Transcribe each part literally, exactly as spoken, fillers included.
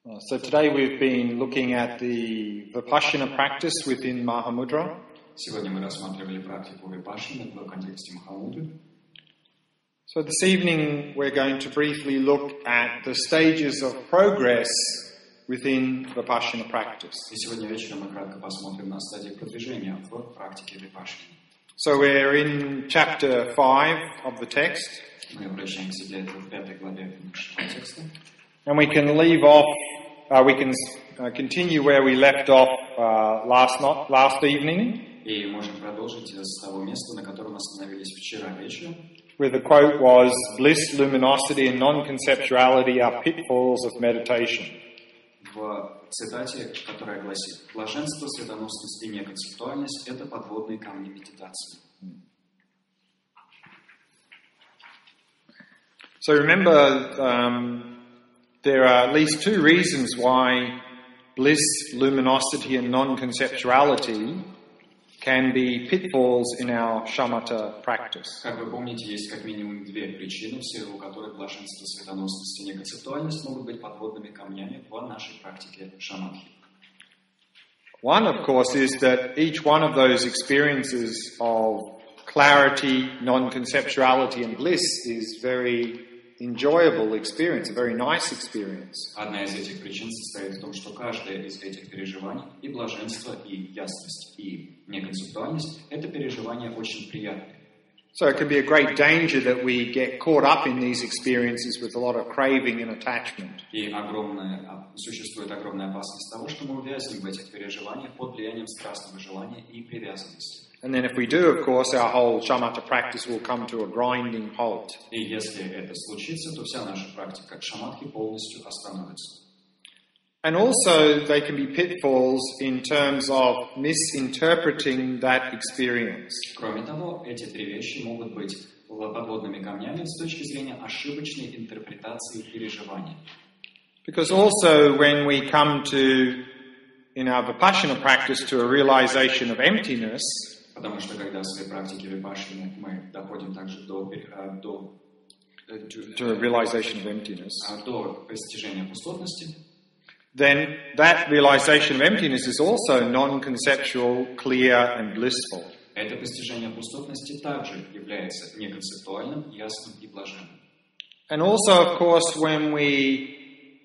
Uh, so today we've been looking at the Vipassana practice within Mahamudra. Сегодня мы рассматривали практику випашшаны в контексте Махамудры. So this evening we're going to briefly look at the stages of progress within Vipassana practice. И сегодня вечером мы кратко посмотрим на стадии продвижения в практике випашшаны. So we're in chapter five of the text. Мы обращаемся для этого в пятой главе нашего текста. And we can leave off, uh, we can uh, continue where we left off uh, last not, last evening. И можем продолжить с того места, на котором остановились вчера вечером. Where the quote was, "Bliss, luminosity and non-conceptuality are pitfalls of meditation." В цитате, которая гласит: «Блаженство, светоносность и неконцептуальность – это подводные камни медитации». So remember, um, there are at least two reasons why bliss, luminosity and non-conceptuality can be pitfalls in our shamatha practice. Как вы помните, есть как минимум две причины, в силу которых блаженство, светоносность и неконцептуальность могут быть подводными камнями в нашей практике шаматхи. One, of course, is that each one of those experiences of clarity, non-conceptuality and bliss is very enjoyable experience, a very nice experience. Одна из этих причин состоит в том, что каждое из этих переживаний, и блаженство, и ясность, и неконцептуальность, это переживания очень приятные. So it can be a great danger that we get caught up in these experiences with a lot of craving and attachment. И огромная, существует огромная опасность того, что мы увязнем в этих переживаниях под влиянием страстного желания и привязанности. And then if we do, of course, our whole shamatha practice will come to a grinding halt. И если это случится, то вся наша практика шаматхи полностью остановится. And also they can be pitfalls in terms of misinterpreting that experience. Кроме того, эти три вещи могут быть подводными камнями с точки зрения ошибочной интерпретации переживания. Because also when we come to, in our Vipassana practice, to a realization of emptiness, потому что когда в своей практике випашшаны мы доходим также до, до, to a realization of emptiness, до постижения пустотности, then that realization of emptiness is also non-conceptual, clear and blissful. Это постижение пустотности также является неконцептуальным, ясным и блаженным. And also, of course, when we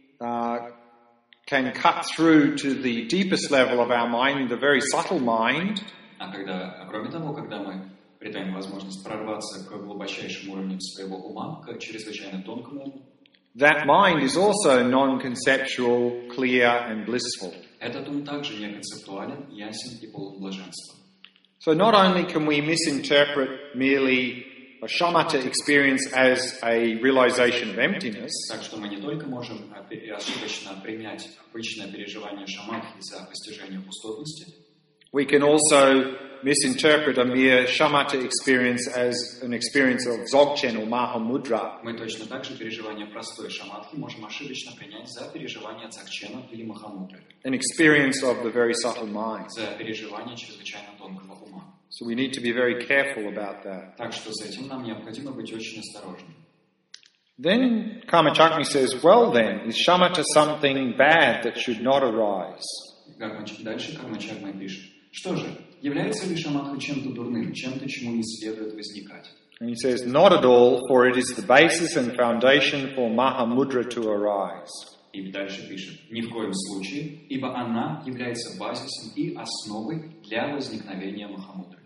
uh, can cut through to the deepest level of our mind, the very subtle mind, а когда, кроме того, когда мы придаем возможность прорваться к глубочайшим уровням своего ума, к чрезвычайно тонкому уму, that mind is also non-conceptual, clear and blissful. Этот ум также неконцептуален, ясен и полон блаженства. So not only can we misinterpret merely a shamatha experience as a realization of emptiness, так что мы не только можем ошибочно принять обычное переживание шаматхи за постижение пустотности, we can also misinterpret a mere shamatha experience as an experience of Dzogchen or Mahamudra. Мы точно так же переживание простой шаматхи можем ошибочно принять за переживание дзогчена или махамудры. An experience of the very subtle mind. За переживание чрезвычайно тонкого ума. So we need to be very careful about that. Так что с этим нам необходимо быть очень осторожными. Then Karmachakmi says, well then, is shamatha something bad that should not arise? Дальше Кармачарма пишет: что же, является ли шаматха чем-то дурным, чем-то, чему не следует возникать? And he says, not at all, for it is the basis and foundation for Mahamudra to arise. И дальше пишет: ни в коем случае, ибо она является базисом и основой для возникновения Махамудры.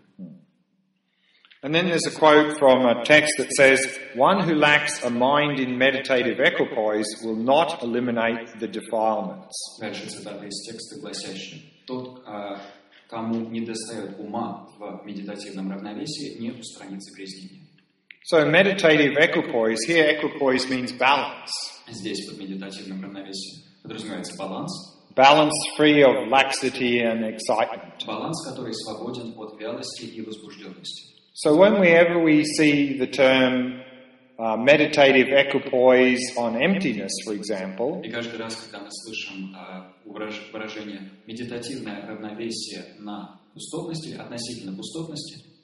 And then there's a quote from a text that says, one who lacks a mind in meditative equipoise will not eliminate the defilements. Дальше цитата из текста, гласящая: тот, кому недостает ума в медитативном равновесии, не устранит загрязнение. So meditative equipoise, here equipoise means balance. Здесь под медитативным равновесием подразумевается баланс. Balance free of laxity and excitement. Баланс, который свободен от вялости и возбужденности. So whenever we see the term uh, meditative equipoise on emptiness, for example, и каждый раз, когда мы слышим uh, выражение медитативное равновесие на пустотности, относительно пустотности,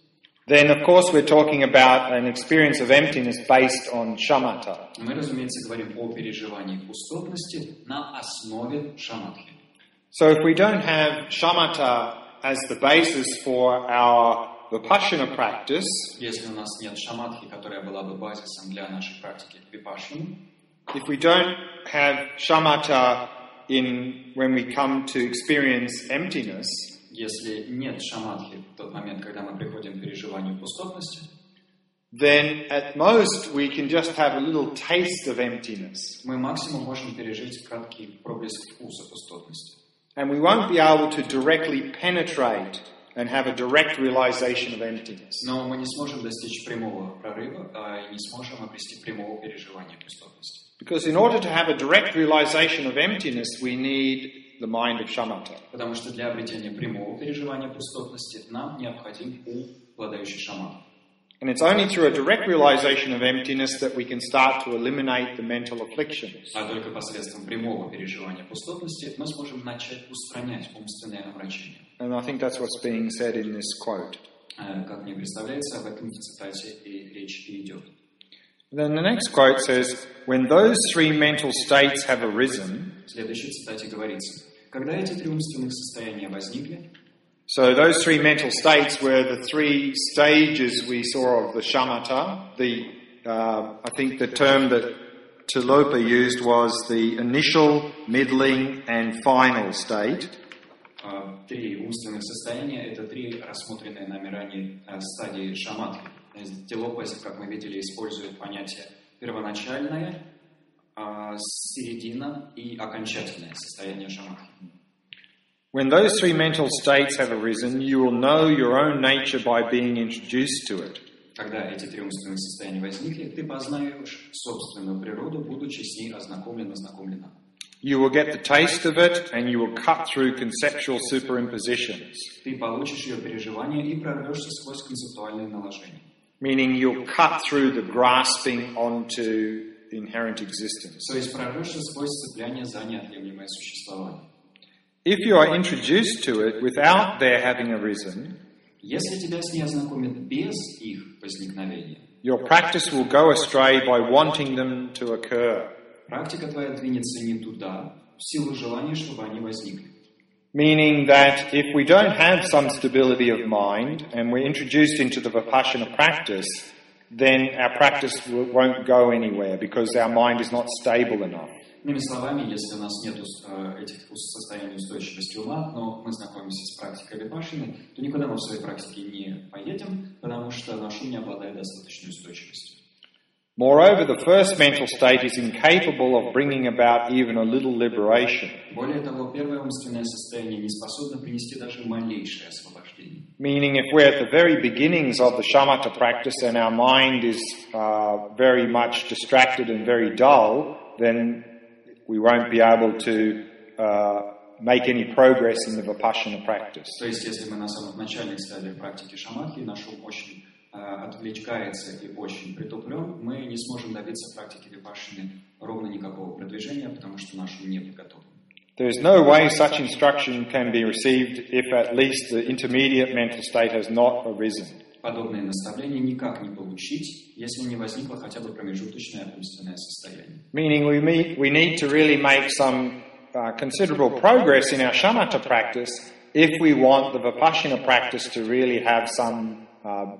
then of course we're talking about an experience of emptiness based on shamatha. Мы, разумеется, говорим о переживании пустотности на основе шаматхи. So if we don't have shamatha as the basis for our vipassana practice, если у нас нет шаматхи, которая была бы базисом для нашей практики випашшаны, if we don't have shamatha in when we come to experience emptiness, если нет шаматхи в тот момент, когда мы приходим к переживанию пустотности, then at most we can just have a little taste of emptiness. Мы максимум можем пережить краткий проблеск вкуса пустотности. And we won't be able to directly penetrate and have a direct realization of emptiness. Но мы не сможем достичь прямого прорыва, а и не сможем обрести прямого переживания пустотности. Because in order to have a direct realization of emptiness, we need the mind of shamatha. Потому что для обретения прямого переживания пустотности нам необходим ум, обладающий шаматхой. And it's only through a direct realization of emptiness that we can start to eliminate the mental afflictions. А только посредством прямого переживания пустотности мы сможем начать устранять умственные омрачения. And I think that's what's being said in this quote. Как мне представляется, об этом в цитате и речь и идет. Then the next quote says, when those three mental states have arisen, в следующей цитате говорится, когда эти три умственных состояния возникли, so those three mental states were the three stages we saw of the shamatha. The, uh, I think the term that Tilopa used was the initial, middling and final state. Три умственных состояния – это три рассмотренные нами ранее стадии шаматхи. Тилопа, как мы видели, использует понятие первоначальное, середина и окончательное состояние шаматхи. When those three mental states have arisen, you will know your own nature by being introduced to it. Когда эти три умственных состояния возникли, ты познаешь собственную природу, будучи с ней ознакомлен, ознакомлена. You will get the taste of it, and you will cut through conceptual superimpositions. Ты получишь ее переживание и прорвешься сквозь концептуальные наложения. Meaning you'll cut through the grasping onto inherent existence. То есть прорвешься сквозь цепляние за неотъемлемое существование. If you are introduced to it without their having arisen, если тебя с ней ознакомят без их возникновения, your practice will go astray by wanting them to occur. Практика твоя двинется не туда, в силу желания, чтобы они возникли. Meaning that if we don't have some stability of mind and we're introduced into the Vipassana practice, then our practice won't go anywhere because our mind is not stable enough. Иными словами, если у нас нет этих состояний устойчивости ума, но мы знакомимся с практикой випашшаны, то никуда мы в своей практике не поедем, потому что наш ум не обладает достаточной устойчивостью. Moreover, the first mental state is incapable of bringing about even a little liberation. Более того, первое умственное состояние не способно принести даже малейшее освобождение. Meaning, if we're at the very beginnings of the shamatha practice and our mind is uh, very much distracted and very dull, then we won't be able to uh, make any progress in the vipassana practice. То есть, если мы на самых начальных стадиях практики шаматхи, наш ум очень отвлечается и очень притуплен, мы не сможем добиться практики випашшаны ровно никакого продвижения, потому что наш ум не подготовлен. There is no way such instruction can be received if at least the intermediate mental state has not arisen. Подобные наставления никак не получить, если не возникло хотя бы промежуточное умственное состояние. Meaning we, meet, we need to really make some uh, considerable progress in our shamatha practice if we want the vipassana practice to really have some uh,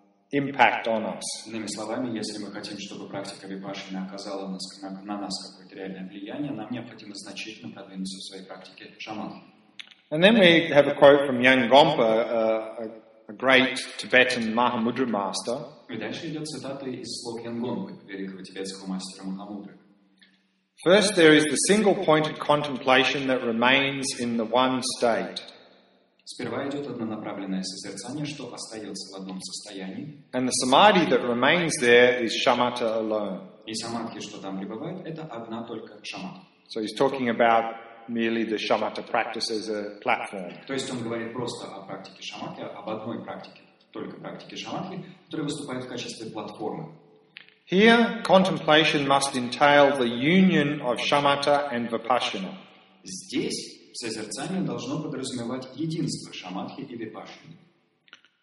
impact on us. Иными словами, если мы хотим, чтобы практика випашшаны оказала на, на, на нас какое-то реальное влияние, нам необходимо значительно продвинуться в своей практике шаматхи. And then we have a quote from Yang Gompa, uh, a, a great Tibetan Mahamudra master. И дальше идет цитата из слов Янгонпы, великого тибетского мастера Махамудры. First, there is the single-pointed contemplation that remains in the one state. Сперва идет однонаправленное созерцание, что остается в одном состоянии. And the samadhi that remains there is shamatha alone. И самадхи, что там пребывает, это одна только шаматха. So he's talking about merely the shamatha practice as a platform. То есть он говорит просто о практике шаматхи, об одной практике, только практике шаматхи, которая выступает в качестве платформы. Here, contemplation must entail the union of shamatha and vipassana. Здесь созерцание должно подразумевать единство шаматхи и випашшаны.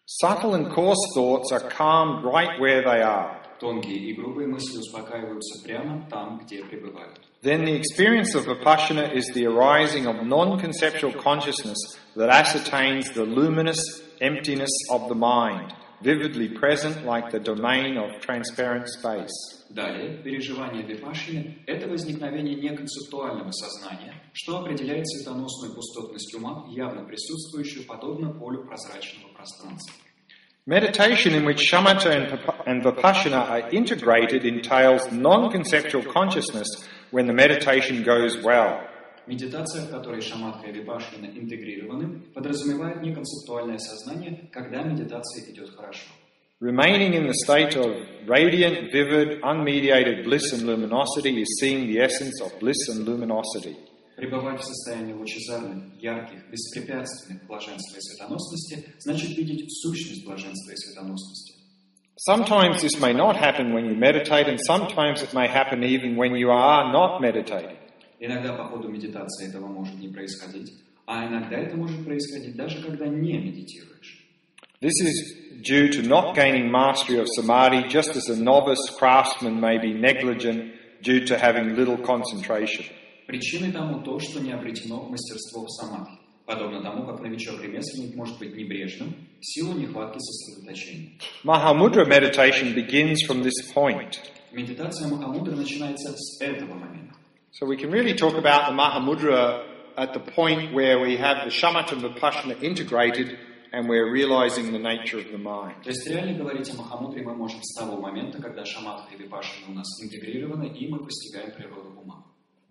Subtle and coarse thoughts are calmed right where they are. Тонкие и грубые мысли успокаиваются прямо там, где пребывают. Then the experience of Vipassana is the arising of non-conceptual consciousness that ascertains the luminous emptiness of the mind, vividly present like the domain of transparent space. Далее, переживание випашшаны – это возникновение неконцептуального сознания, что определяет цветоносную пустотность ума, явно присутствующую подобно полю прозрачного пространства. Meditation in which shamatha and vipassana are integrated entails non-conceptual consciousness when the meditation goes well. Медитация, в которой шаматха и випашшана интегрированы, подразумевает неконцептуальное сознание, когда медитация идет хорошо. Remaining in the state of radiant, vivid, unmediated bliss and luminosity is seeing the essence of bliss and luminosity. Пребывать в состоянии лучезарных, ярких, беспрепятственных блаженства и светоносности значит видеть сущность блаженства и светоносности. Sometimes this may not happen when you meditate, and sometimes it may happen even when you are not meditating. Иногда по ходу медитации этого может не происходить, а иногда это может происходить даже когда не медитируешь. This is due to not gaining mastery of samadhi, just as a novice craftsman may be negligent due to having little concentration. Причиной тому то, что не обретено мастерство в самадхи, подобно тому, как новичок-ремесленник может быть небрежным в силу нехватки сосредоточения. Mahamudra meditation begins from this point. Медитация Махамудры начинается с этого момента. So we can really talk about the Mahamudra at the point where we have the shamatha and vipassana integrated and we're realizing the nature of the mind. То есть реально говорить о Махамудре мы можем с того момента, когда шаматха и випашшана у нас интегрированы, и мы постигаем природу ума.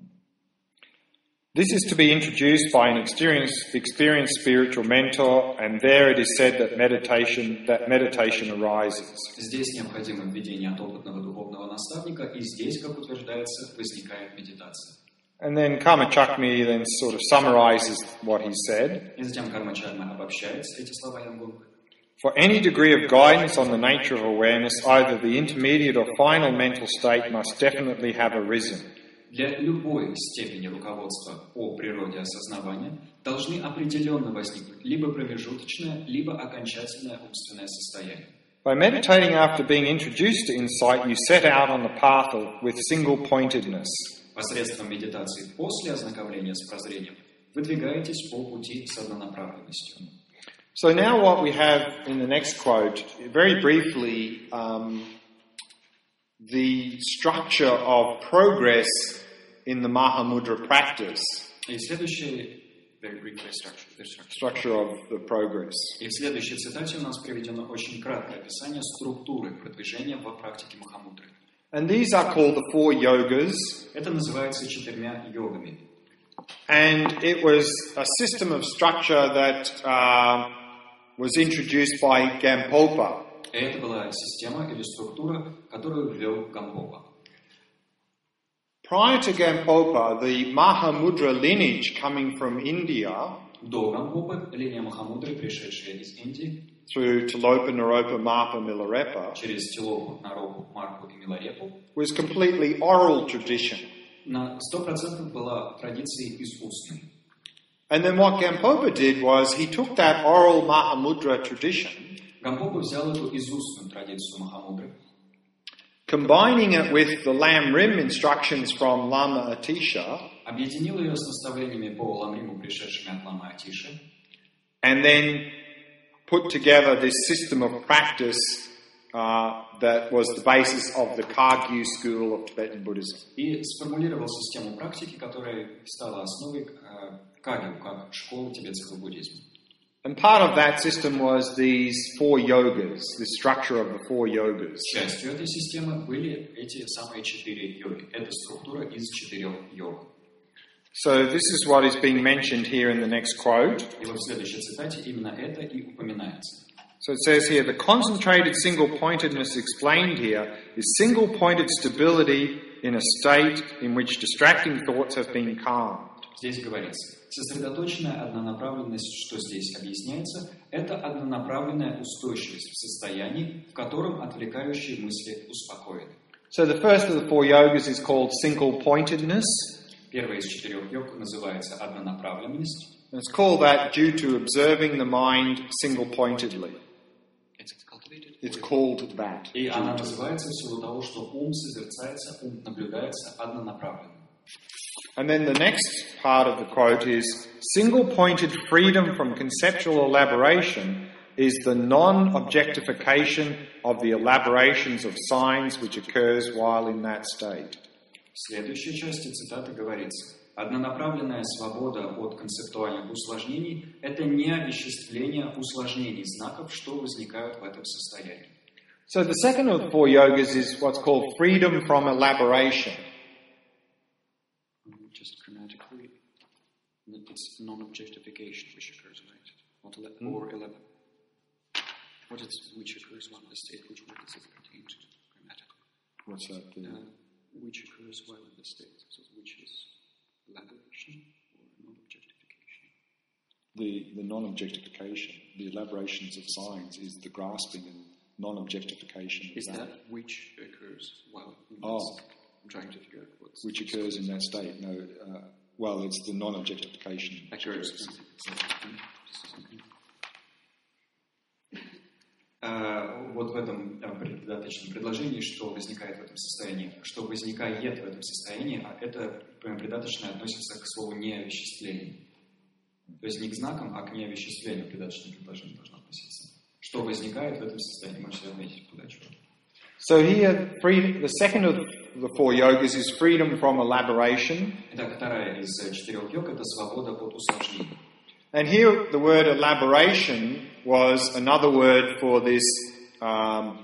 This is to be introduced by an experienced, experienced spiritual mentor, and there it is said that meditation, that meditation arises. Здесь необходимо введение от опытного духовного наставника, и здесь, как утверждается, возникает медитация. And then Karma Chakmi then sort of summarizes what he said. И затем Карма Чарма обобщает эти слова Ямгунга. For any degree of guidance on the nature of awareness, either the intermediate or final mental state must definitely have arisen. Для любой степени руководства о природе осознавания должны определенно возникнуть либо промежуточное, либо окончательное умственное состояние. By meditating after being introduced to insight, you set out on the path of, with single-pointedness. Посредством медитации после ознакомления с прозрением выдвигаетесь по пути с однонаправленностью. So now what we have in the next quote, very briefly, um, the structure of progress in the Mahamudra practice. И следующее, very briefly structure, the structure. Structure of the progress. И в следующей цитате у нас приведено очень краткое описание структуры продвижения в практике Махамудры. And these are called the four yogas. Это называется четырьмя йогами. And it was a system of structure that uh, was introduced by Gampopa. И это была система или структура, которую ввел Гампопа. Prior to Gampopa, the Mahamudra lineage coming from India, до Гампопы линия Махамудры, пришедшая из Индии, through Tilopa, Naropa, Marpa, Milarepa, через Тилопу, Наропу, Марпу и Миларепу, was completely oral tradition. на сто процентов была традицией из устной. And then what Gampopa did was he took that oral Mahamudra tradition, Гампопа взял эту изустную традицию Махамудры, combining it with the Lam Rim instructions from Lama Atisha, объединил ее с наставлениями по Ламриму, пришедшими от Ламы Атиши, and then put together this system of practice uh, that was the basis of the Kagyu school of Tibetan Buddhism. и сформулировал систему практики, которая стала основой э, Кагью, как школы тибетского буддизма. And part of that system was these four yogas, the structure of the four yogas. Частью этой системы были эти самые четыре йоги. Это структура из четырех йог. So this is what is being mentioned here in the next quote. И вот в следующей цитате именно это и упоминается. So it says here, the concentrated single-pointedness explained here is single-pointed stability in a state in which distracting thoughts have been calmed. Здесь говорится, сосредоточенная однонаправленность, что здесь объясняется, это однонаправленная устойчивость в состоянии, в котором отвлекающие мысли успокоены. So the first of the four yogas is called single-pointedness. Первая из четырех йог называется однонаправленность. And it's called that due to observing the mind single-pointedly. It's called that. И она называется в силу того, что ум созерцается, ум наблюдается однонаправленно. And then the next part of the quote is, single-pointed freedom from conceptual elaboration is the non-objectification of the elaborations of signs which occurs while in that state. В следующей части цитаты говорится: однонаправленная свобода от концептуальных усложнений – это не овеществление усложнений знаков, что возникают в этом состоянии. So the second of the four yogas is what's called freedom from elaboration. Just grammatically, it's non-objectification which occurs, right? Not ele- or eleven. What is which occurs while in the state? Which word does it pertain to grammatically? What's that? Uh, which occurs while in the state? So which is elaboration or non-objectification? The, the non-objectification, the elaborations of signs is the grasping and non-objectification. Is that, that which occurs while in oh. the state? I'm trying to figure out what's... Which occurs in that state. No, uh, well, it's the non-objectification. Occurs. Uh, вот в этом uh, предаточном предложении, что возникает в этом состоянии, что возникает в этом состоянии, а это предаточное относится к слову неовеществление. То есть не к знакам, а к неовеществлению предаточное предложение должно относиться. Что возникает в этом состоянии, можете отметить куда чего. So here, free, the second of the four yogas is freedom from elaboration. Итак, вторая из четырех йог – это свобода от усложнений. And here the word elaboration was another word for this um,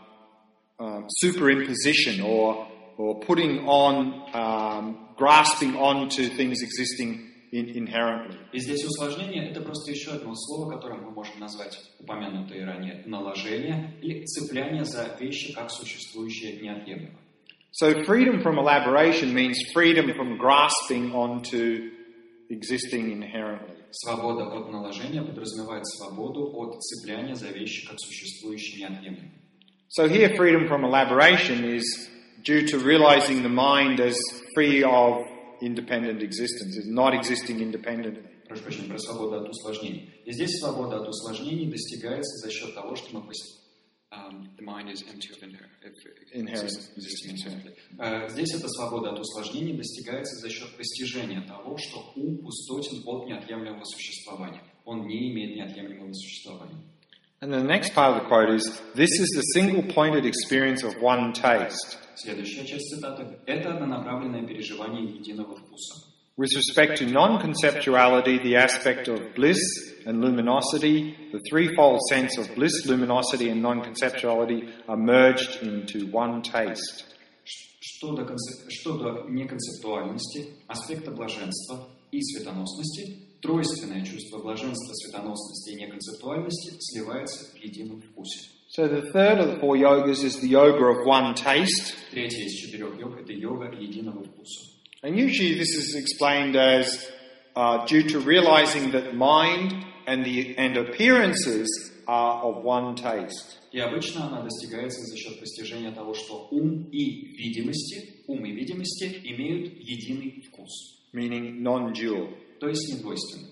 um, superimposition or, or putting on, um, grasping onto things existing in, inherently. И здесь усложнение – это просто еще одно слово, которое мы можем назвать упомянутое ранее наложение или цепляние за вещи, как существующие неотъемлемо. So freedom from elaboration means freedom from grasping onto existing inherently. Свобода от наложения подразумевает свободу от цепляния за вещи, как существующие неотъемлемо. So here freedom from elaboration is due to realizing the mind as free of independent existence, is not existing independently. Прошу прощения, про свободу от усложнений. И здесь свобода от усложнений достигается за счет того, что мы постепенно... Um, the mind is empty of inherent existence. Uh, здесь эта свобода от усложнений достигается за счет постижения того, что ум пустотен от неотъемлемого существования. Он не имеет неотъемлемого существования. And the next part of the quote is, this is the single-pointed experience of one taste. Следующая часть цитаты – это однонаправленное переживание единого вкуса. With respect to non-conceptuality, the aspect of bliss and luminosity, the threefold sense of bliss, luminosity and non-conceptuality are merged into one taste. Что до, концеп... Что до неконцептуальности, аспекта блаженства и светоносности, тройственное чувство блаженства, светоносности и неконцептуальности сливается в едином вкусе. So the third of the four yogas is the yoga of one taste. Третья из четырех йог – это йога единого вкуса. And usually this is explained as uh, due to realizing that mind and the and appearances are of one taste. И обычно она достигается за счет постижения того, что ум и видимости, ум и видимости имеют единый вкус. Meaning non-dual. То есть недвойственный.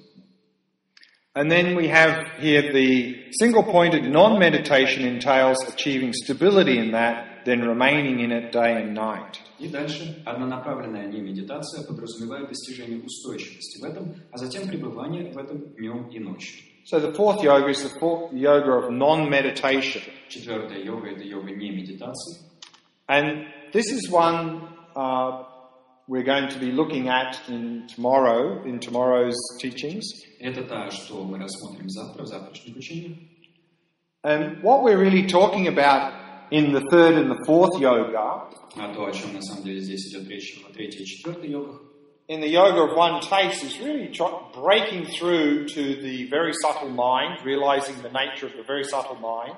And then we have here the single-pointed non-meditation entails achieving stability in that, then remaining in it day and night. И дальше однонаправленная немедитация подразумевает достижение устойчивости в этом, а затем пребывание в этом днем и ночью. So the fourth yoga is the fourth yoga of non-meditation. Четвертая йога – это йога немедитации. And this is one uh, we're going to be looking at in tomorrow, in tomorrow's teachings. Это та, что мы рассмотрим завтра, в завтрашнем учении. And what we're really talking about in the third and the fourth yoga, а то, о чем на самом деле здесь идет речь в третьей и четвертой йогах, in the yoga of one taste is really try- breaking through to the very subtle mind, realizing the nature of the very subtle mind.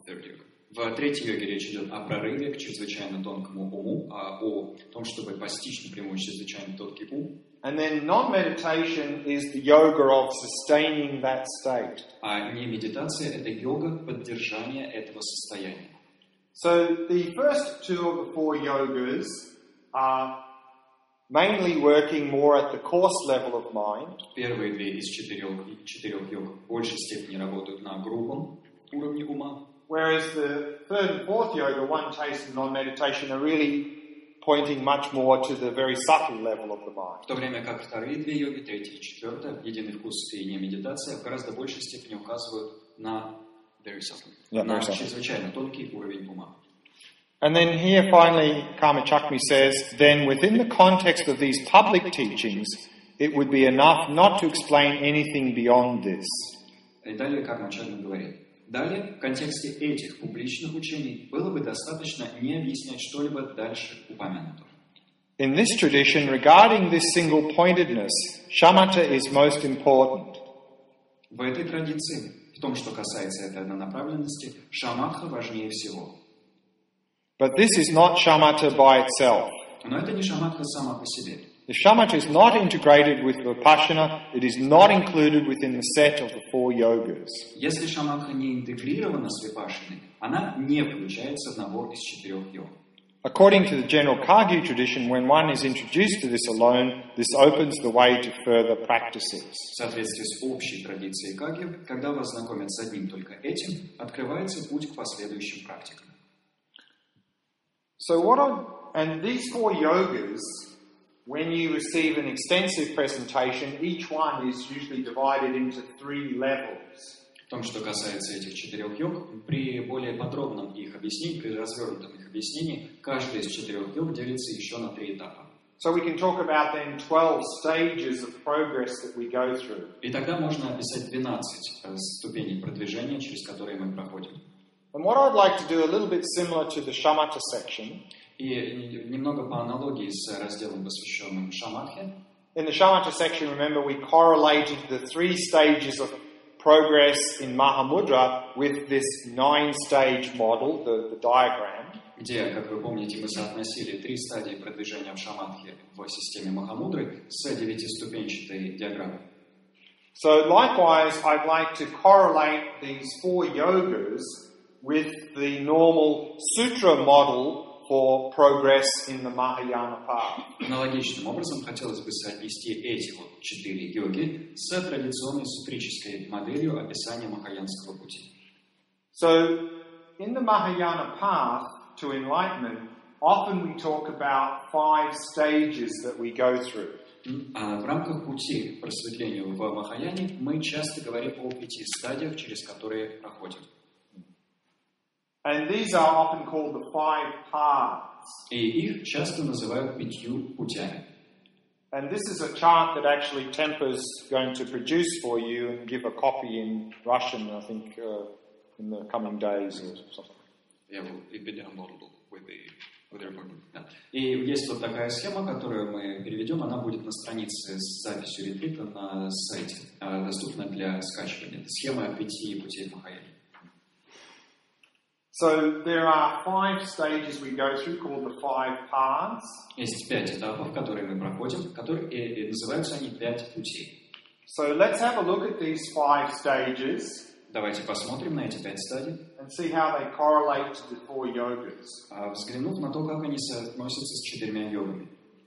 В третьей йоге речь идет о прорыве к чрезвычайно тонкому уму, о том, чтобы постичь напрямую чрезвычайно тонкий ум. And then non-meditation is the yoga of sustaining that state. А не медитация – это йога поддержания этого состояния. So the first two of the four yogas are mainly working more at the coarse level of mind. Первые две из четырех, четырех йог в большей степени работают на грубом уровне ума. Whereas the third and fourth yoga, one taste and non-meditation, are really pointing much more to the very subtle level of the mind. В то время как вторые две йоги, третья и четвертая, единый вкус и не медитация, в гораздо большей степени указывают на, very subtle, yeah, на very чрезвычайно тонкий уровень ума. And then here finally Karma Chakmi says, then within the context of these public teachings, it would be enough not to explain anything beyond this. И далее Карма Чакми говорит, далее в контексте этих публичных учений было бы достаточно не объяснять что-либо дальше упомянутого. In this tradition, regarding this single-pointedness, shamatha is most important. В этой традиции, в том, что касается этой однонаправленности, шаматха важнее всего. But this is not shamatha by itself. Но это не шаматха сама по себе. If shamatha is not integrated with vipassana, it is not included within the set of the four yogas. Если шаматха не интегрирована с випашаной, она не включается в набор из четырех йог. According to the general Kagyu tradition, when one is introduced to this alone, this opens the way to further practices. В соответствии с общей традицией Кагью, когда вас знакомят с одним только этим, открывается путь к последующим практикам. So what are, and these four yogas, when you receive an extensive presentation, each one is usually divided into three levels. В том, что касается этих четырех йог, при более подробном их объяснении, при развернутом их объяснении, каждый из четырех йог делится еще на три этапа. So we can talk about then twelve stages of progress that we go through. И тогда можно описать двенадцать ступеней продвижения, через которые мы проходим. And what I'd like to do, a little bit similar to the shamatha section. И немного по аналогии с разделом, посвященным шаматхе. In the shamatha section, remember, we correlated the three stages of progress in Mahamudra with this nine-stage model, the, the diagram. Где, как вы помните, мы соотносили три стадии продвижения в шаматхе в системе Махамудры с девятиступенчатой диаграммой. So likewise, I'd like to correlate these four yogas with the normal sutra model for progress in the Mahayana path. Аналогичным образом хотелось бы соотнести эти вот четыре йоги с традиционной сутрической моделью описания Махаянского пути. So, in the Mahayana path to enlightenment, often we talk about five stages that we go through. А в рамках пути к просветлению в Махаяне мы часто говорим о пяти стадиях, через которые проходим. And these are often called the five paths. И их часто называют пятью путями. And this is a chart that actually Tempa's going to produce for you and give a copy in Russian, I think, uh, in the coming days or something. Я will be downloadable with the, with the recording. Да. И есть вот такая схема, которую мы переведем, она будет на странице с записью ретрита на сайте, доступна для скачивания. Это схема пяти путей Махаяны. So there are five stages we go through called the five paths. Есть пять этапов, которые мы проходим, которые и, и называются они пять путей. So let's have a look at these five stages. Давайте посмотрим на эти пять стадий. And see how they correlate to the four yogas. Взглянув на то, как они соотносятся с четырьмя йогами.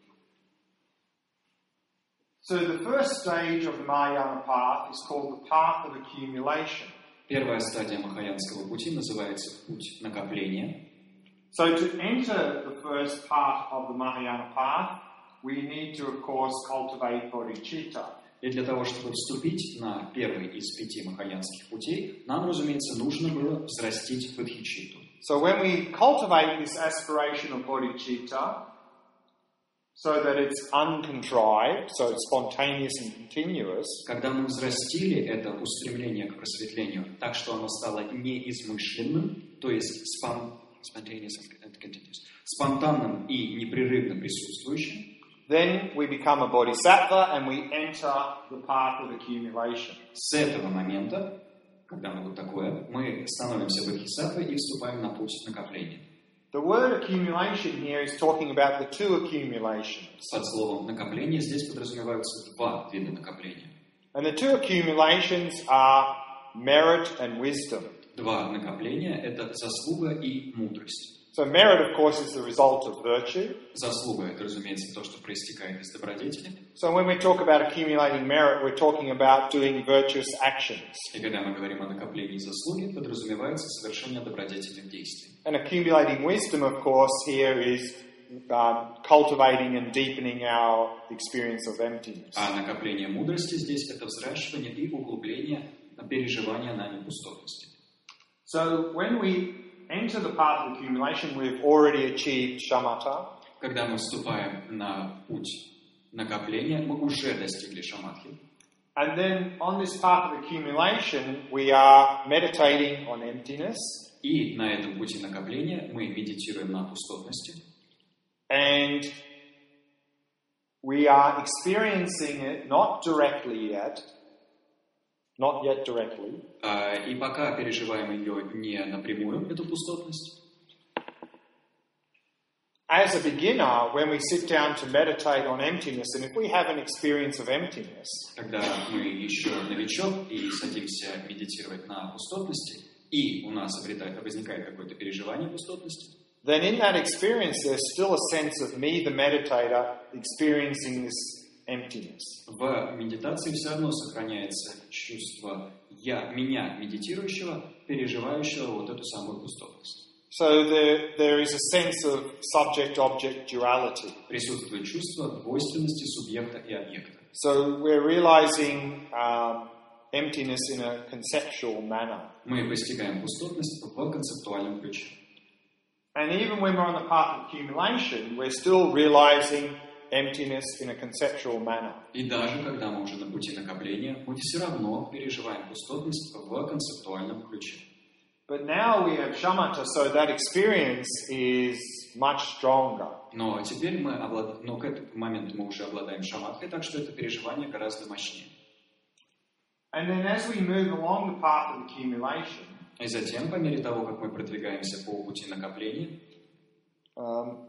So the first stage of the Mahayana path is called the path of accumulation. Первая стадия Махаянского пути называется путь накопления. So to enter the first part of the Mahayana path, we need to, of course, cultivate bodhicitta. И для того, чтобы вступить на первый из пяти махаянских путей, нам, разумеется, нужно было взрастить бодхичитту. So when we cultivate this aspiration of bodhicitta, so that it's uncontrived, so it's spontaneous and continuous, когда мы взрастили это устремление к просветлению так, что оно стало неизмышленным, то есть спон... spontaneous and continuous, спонтанным и непрерывно присутствующим, then we become a bodhisattva and we enter the path of accumulation. С этого момента, когда мы вот такое, мы становимся бодхисаттвой и вступаем на путь накопления. The word accumulation here is talking about the two accumulations. Под словом накопление здесь подразумеваются два вида накопления. And the two accumulations are merit and wisdom. Два накопления — это заслуга и мудрость. So merit, of course, is the result of virtue. Заслуга — это, разумеется, то, что проистекает из добродетели. So when we talk about accumulating merit, we're talking about doing virtuous actions. И когда мы говорим о накоплении заслуги, подразумевается совершение добродетельных действий. And accumulating wisdom, of course, here is um, cultivating and deepening our experience of emptiness. А накопление мудрости здесь — это взращивание и углубление переживания нами пустотности. So when we enter the path of accumulation, we've already achieved shamatha. Когда мы вступаем на путь накопления, мы уже достигли шаматхи. And then on this path of accumulation, we are meditating on emptiness. И на этом пути накопления мы медитируем на пустотности. And we are experiencing it not directly yet, not yet directly. Uh, и пока переживаем ее не напрямую, эту пустотность. As a beginner, when we sit down to meditate on emptiness, and if we have an experience of emptiness, когда мы еще новичок и садимся медитировать на пустотности, и у нас обретает, возникает какое-то переживание пустотности, then in that experience there's still a sense of me, the meditator, experiencing this emptiness. В медитации все равно сохраняется чувство я, меня, медитирующего, переживающего вот эту самую пустотность. So there, there is a sense of subject-object duality. Присутствует чувство двойственности субъекта и объекта. So we're realizing um, emptiness in a conceptual manner. Мы постигаем пустотность в концептуальном ключе. And even when we're on the path of accumulation, we're still realizing emptiness in a conceptual manner. И даже когда мы уже на пути накопления, мы все равно переживаем пустотность в концептуальном ключе. But now we have shamatha, so that experience is much stronger. Но теперь мы облад... но к этому моменту мы уже обладаем шаматхой, так что это переживание гораздо мощнее. And then as we move along the path of accumulation, и затем, по мере того, как мы продвигаемся по пути накопления, um,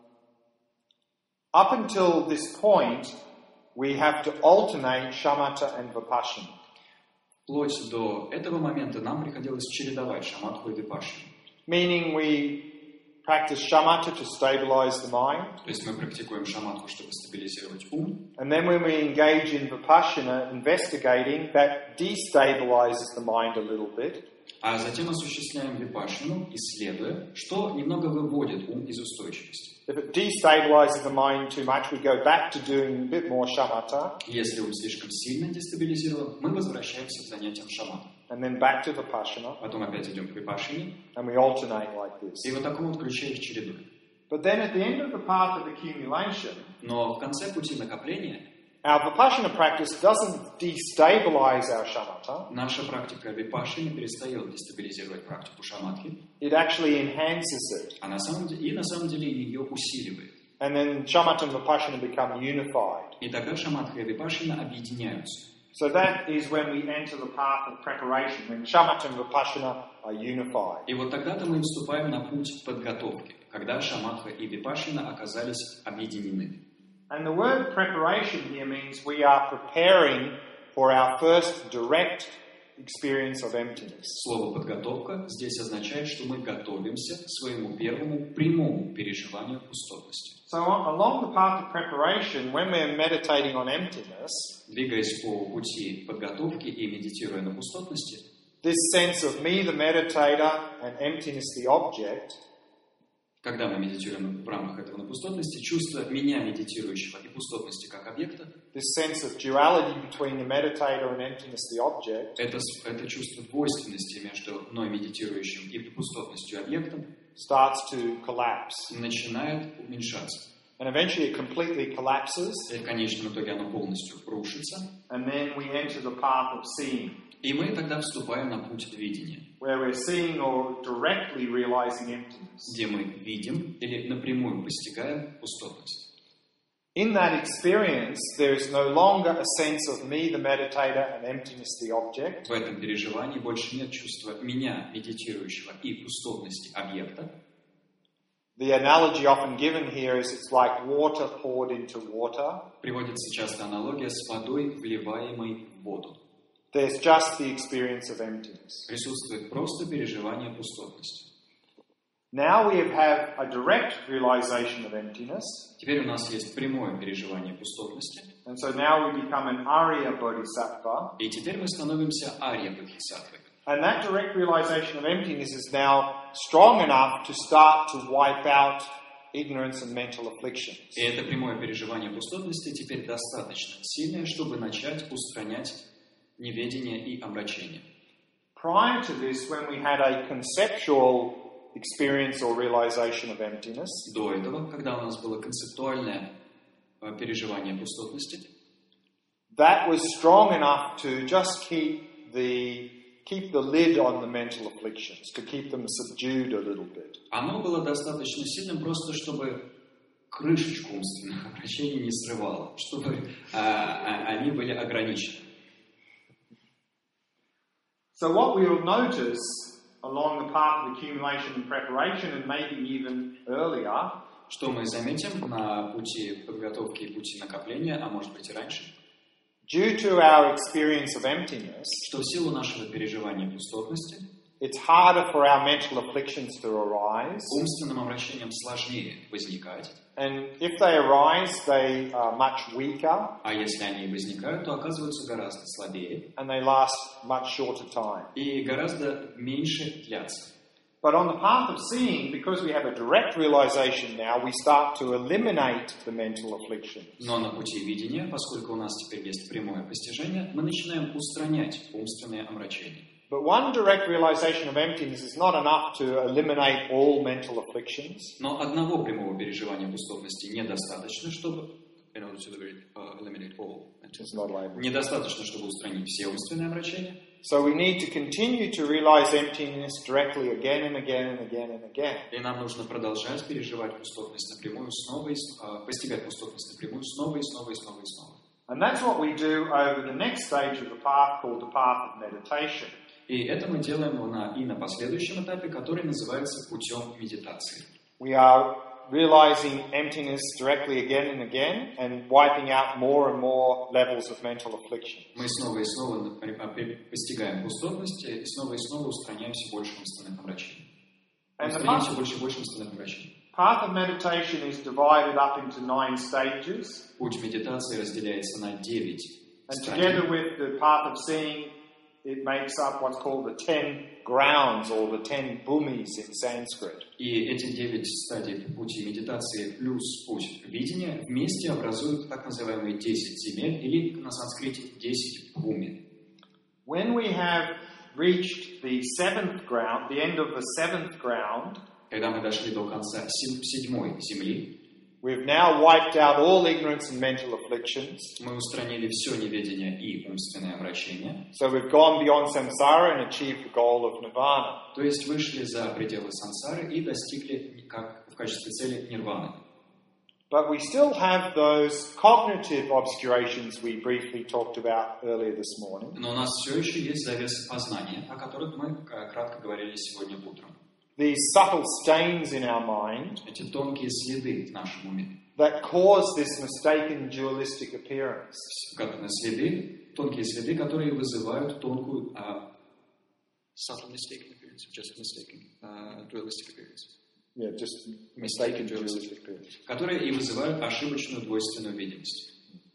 up until this point, we have to alternate shamatha and vipassana. Вплоть до этого момента нам приходилось чередовать шаматху и випашану. Meaning we practice shamatha to stabilize the mind. То есть мы практикуем шаматху, чтобы стабилизировать ум. And then when we engage in vipassana, investigating, that destabilizes the mind a little bit. А затем осуществляем випашану, исследуя, что немного выводит ум из устойчивости. If it destabilizes the mind too much, we go back to doing a bit more shamatha. Если ум слишком сильно дестабилизирован, мы возвращаемся к занятиям шаматха. And then back to vipassana. Потом опять идем к випашане. And we alternate like this. И вот таком вот ключе их чередуем. But then at the end of the path of accumulation, но в конце пути накопления our vipassana practice doesn't destabilize our shamatha. Наша практика випашаны перестает дестабилизировать практику шаматхи. It actually enhances it. А на самом деле, и на самом деле ее усиливает. And then shamatha and vipassana become unified. И тогда шаматха и випашана объединяются. So that is when we enter the path of preparation, when shamatha and vipassana are unified. И вот тогда-то мы вступаем на путь подготовки, когда шаматха и випашана оказались объединены. And the word preparation here means we are preparing for our first direct experience of emptiness. Слово «подготовка» здесь означает, что мы готовимся к своему первому прямому переживанию пустотности. So along the path of preparation, when we're meditating on emptiness, двигаясь по пути подготовки и медитируя на пустотности, this sense of me, the meditator, and emptiness, the object, когда мы медитируем в рамках этого на пустотности, чувство меня, медитирующего, и пустотности как объекта, this sense of duality between the meditator and emptiness, the object, это, это чувство двойственности между мной, медитирующим, и пустотностью объектом, starts to collapse. начинает уменьшаться. And eventually it completely collapses. И в конечном итоге оно полностью рушится. And then we enter the path of seeing. И мы тогда вступаем на путь видения, where we're seeing or directly realizing emptiness. где мы видим или напрямую постигаем пустотность. In that experience, there is no longer a sense of me, the meditator, and emptiness, the object. В этом переживании больше нет чувства меня, медитирующего, и пустотности объекта. The analogy often given here is it's like water poured into water. Приводится часто аналогия с водой, вливаемой в воду. There's just the experience of emptiness. Присутствует просто переживание пустотности. Now we have a direct realization of emptiness. Теперь у нас есть прямое переживание пустотности. And so now we become an Arya Bodhisattva. И теперь мы становимся Арья Бодхисаттвой. And that direct realization of emptiness is now strong enough to start to wipe out ignorance and mental afflictions. И это прямое переживание пустотности теперь достаточно сильное, чтобы начать устранять неведение и омрачение. Prior to this, when we had a conceptual experience or realization of emptiness, До этого, когда у нас было концептуальное э, переживание пустотности, that was strong enough to just keep the keep the lid on the mental afflictions, to keep them subdued a little bit. оно было достаточно сильным просто, чтобы крышечку умственных омрачений не срывало, чтобы э, э, они были ограничены. So what we will notice along the path of accumulation and preparation, and maybe even earlier, Что мы заметим на пути подготовки и пути накопления, а может быть и раньше, due to our experience of emptiness, что в силу нашего переживания пустотности it's harder for our mental afflictions to arise. умственным омрачением сложнее возникать, And if they arise, they are much weaker а если они возникают, то оказываются гораздо слабее and they last much shorter time. и гораздо меньше длятся. But on the path of seeing, because we have a direct realization now, we start to eliminate the mental afflictions. Но на пути видения, поскольку у нас теперь есть прямое постижение, мы начинаем устранять умственные омрачения. But one direct realization of emptiness is not enough to eliminate all mental afflictions. Но одного прямого переживания пустотности недостаточно, чтобы in order to eliminate all. It's not labeled. Недостаточно, чтобы устранить все умственные омрачения. So we need to continue to realize emptiness directly again and again and again and again. И нам нужно продолжать переживать пустотность напрямую снова и снова, постигать пустотность напрямую снова и снова и снова и снова. And that's what we do over the next stage of the path called the path of meditation. И это мы делаем на, и на последующем этапе, который называется путем медитации. We are realizing emptiness directly again and again and wiping out more and more levels of mental affliction. Мы снова и снова постигаем пустотность и снова и снова устраняем все больше умственных омрачений. Устраняем все больше и больше умственных омрачений. Path of meditation is divided up into nine stages. Путь медитации разделяется на девять And стадий. together with the path of seeing, it makes up what's called the ten grounds or the ten bhumis in Sanskrit. И эти девять стадий пути медитации плюс путь видения вместе образуют так называемые десять земель, или на санскрите десять бхуми. When we have reached the seventh ground, the end of the seventh ground, Когда мы дошли до конца седьмой земли, we've now wiped out all ignorance and mental afflictions. мы устранили все неведение и умственное омрачение. So we've gone beyond samsara and achieved the goal of nirvana. То есть вышли за пределы сансары и достигли как в качестве цели нирваны. But we still have those cognitive obscurations we briefly talked about earlier this morning. Но у нас все еще есть завесы познания, о которых мы кратко говорили сегодня утром. These subtle stains in our mind Эти тонкие следы в нашем уме. that cause this mistaken dualistic appearance. Следы, тонкие следы, которые вызывают тонкую uh, subtle mistaken appearance, just mistaken uh, dualistic appearance. Yeah, just mistaken dualistic appearance. Которые и вызывают ошибочную двойственную видимость.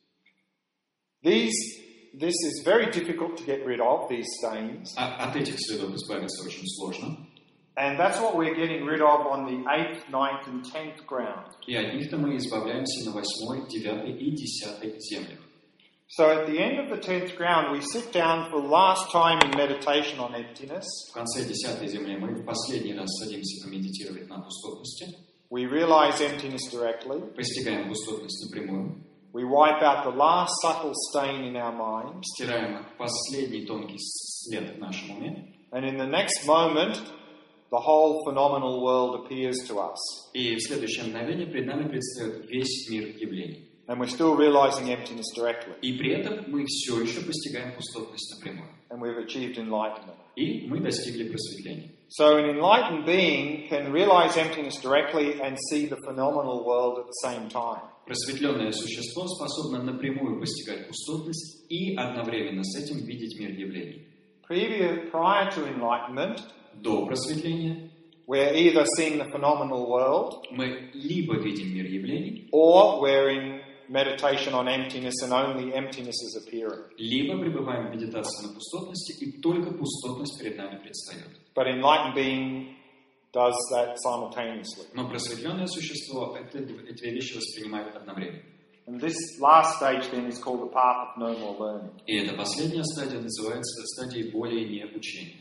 These, this is very difficult to get rid of, these stains. А, от этих следов избавиться очень сложно. And that's what we're getting rid of on the eighth, ninth and tenth ground. И от них-то мы избавляемся на восьмой, девятой и десятой землях. So at the end of the tenth ground, we sit down for the last time in meditation on emptiness. В конце десятой земли мы в последний раз садимся помедитировать на пустотности. We realize emptiness directly. Постигаем пустотность напрямую. We wipe out the last subtle stain in our mind. Стираем последний тонкий след в нашем уме. And in the next moment, the whole phenomenal world appears to us. И в следующее мгновение перед нами предстает весь мир явлений. And we're still realizing emptiness directly. И при этом мы все еще постигаем пустотность напрямую. And we've achieved enlightenment. И мы достигли просветления. So an enlightened being can realize emptiness directly and see the phenomenal world at the same time. Просветленное существо способно напрямую постигать пустотность и одновременно с этим видеть мир явлений. Prior to enlightenment, До просветления we're either seeing the phenomenal world, мы либо видим мир явлений, or we're in meditation on emptiness and only emptiness is appearing. либо пребываем в медитации на пустотности, и только пустотность перед нами предстает. But enlightened being does that simultaneously. Но просветленное существо это, эти две вещи воспринимает одновременно. And this last stage then is called the path of no more learning. И эта последняя стадия называется стадией более не учения.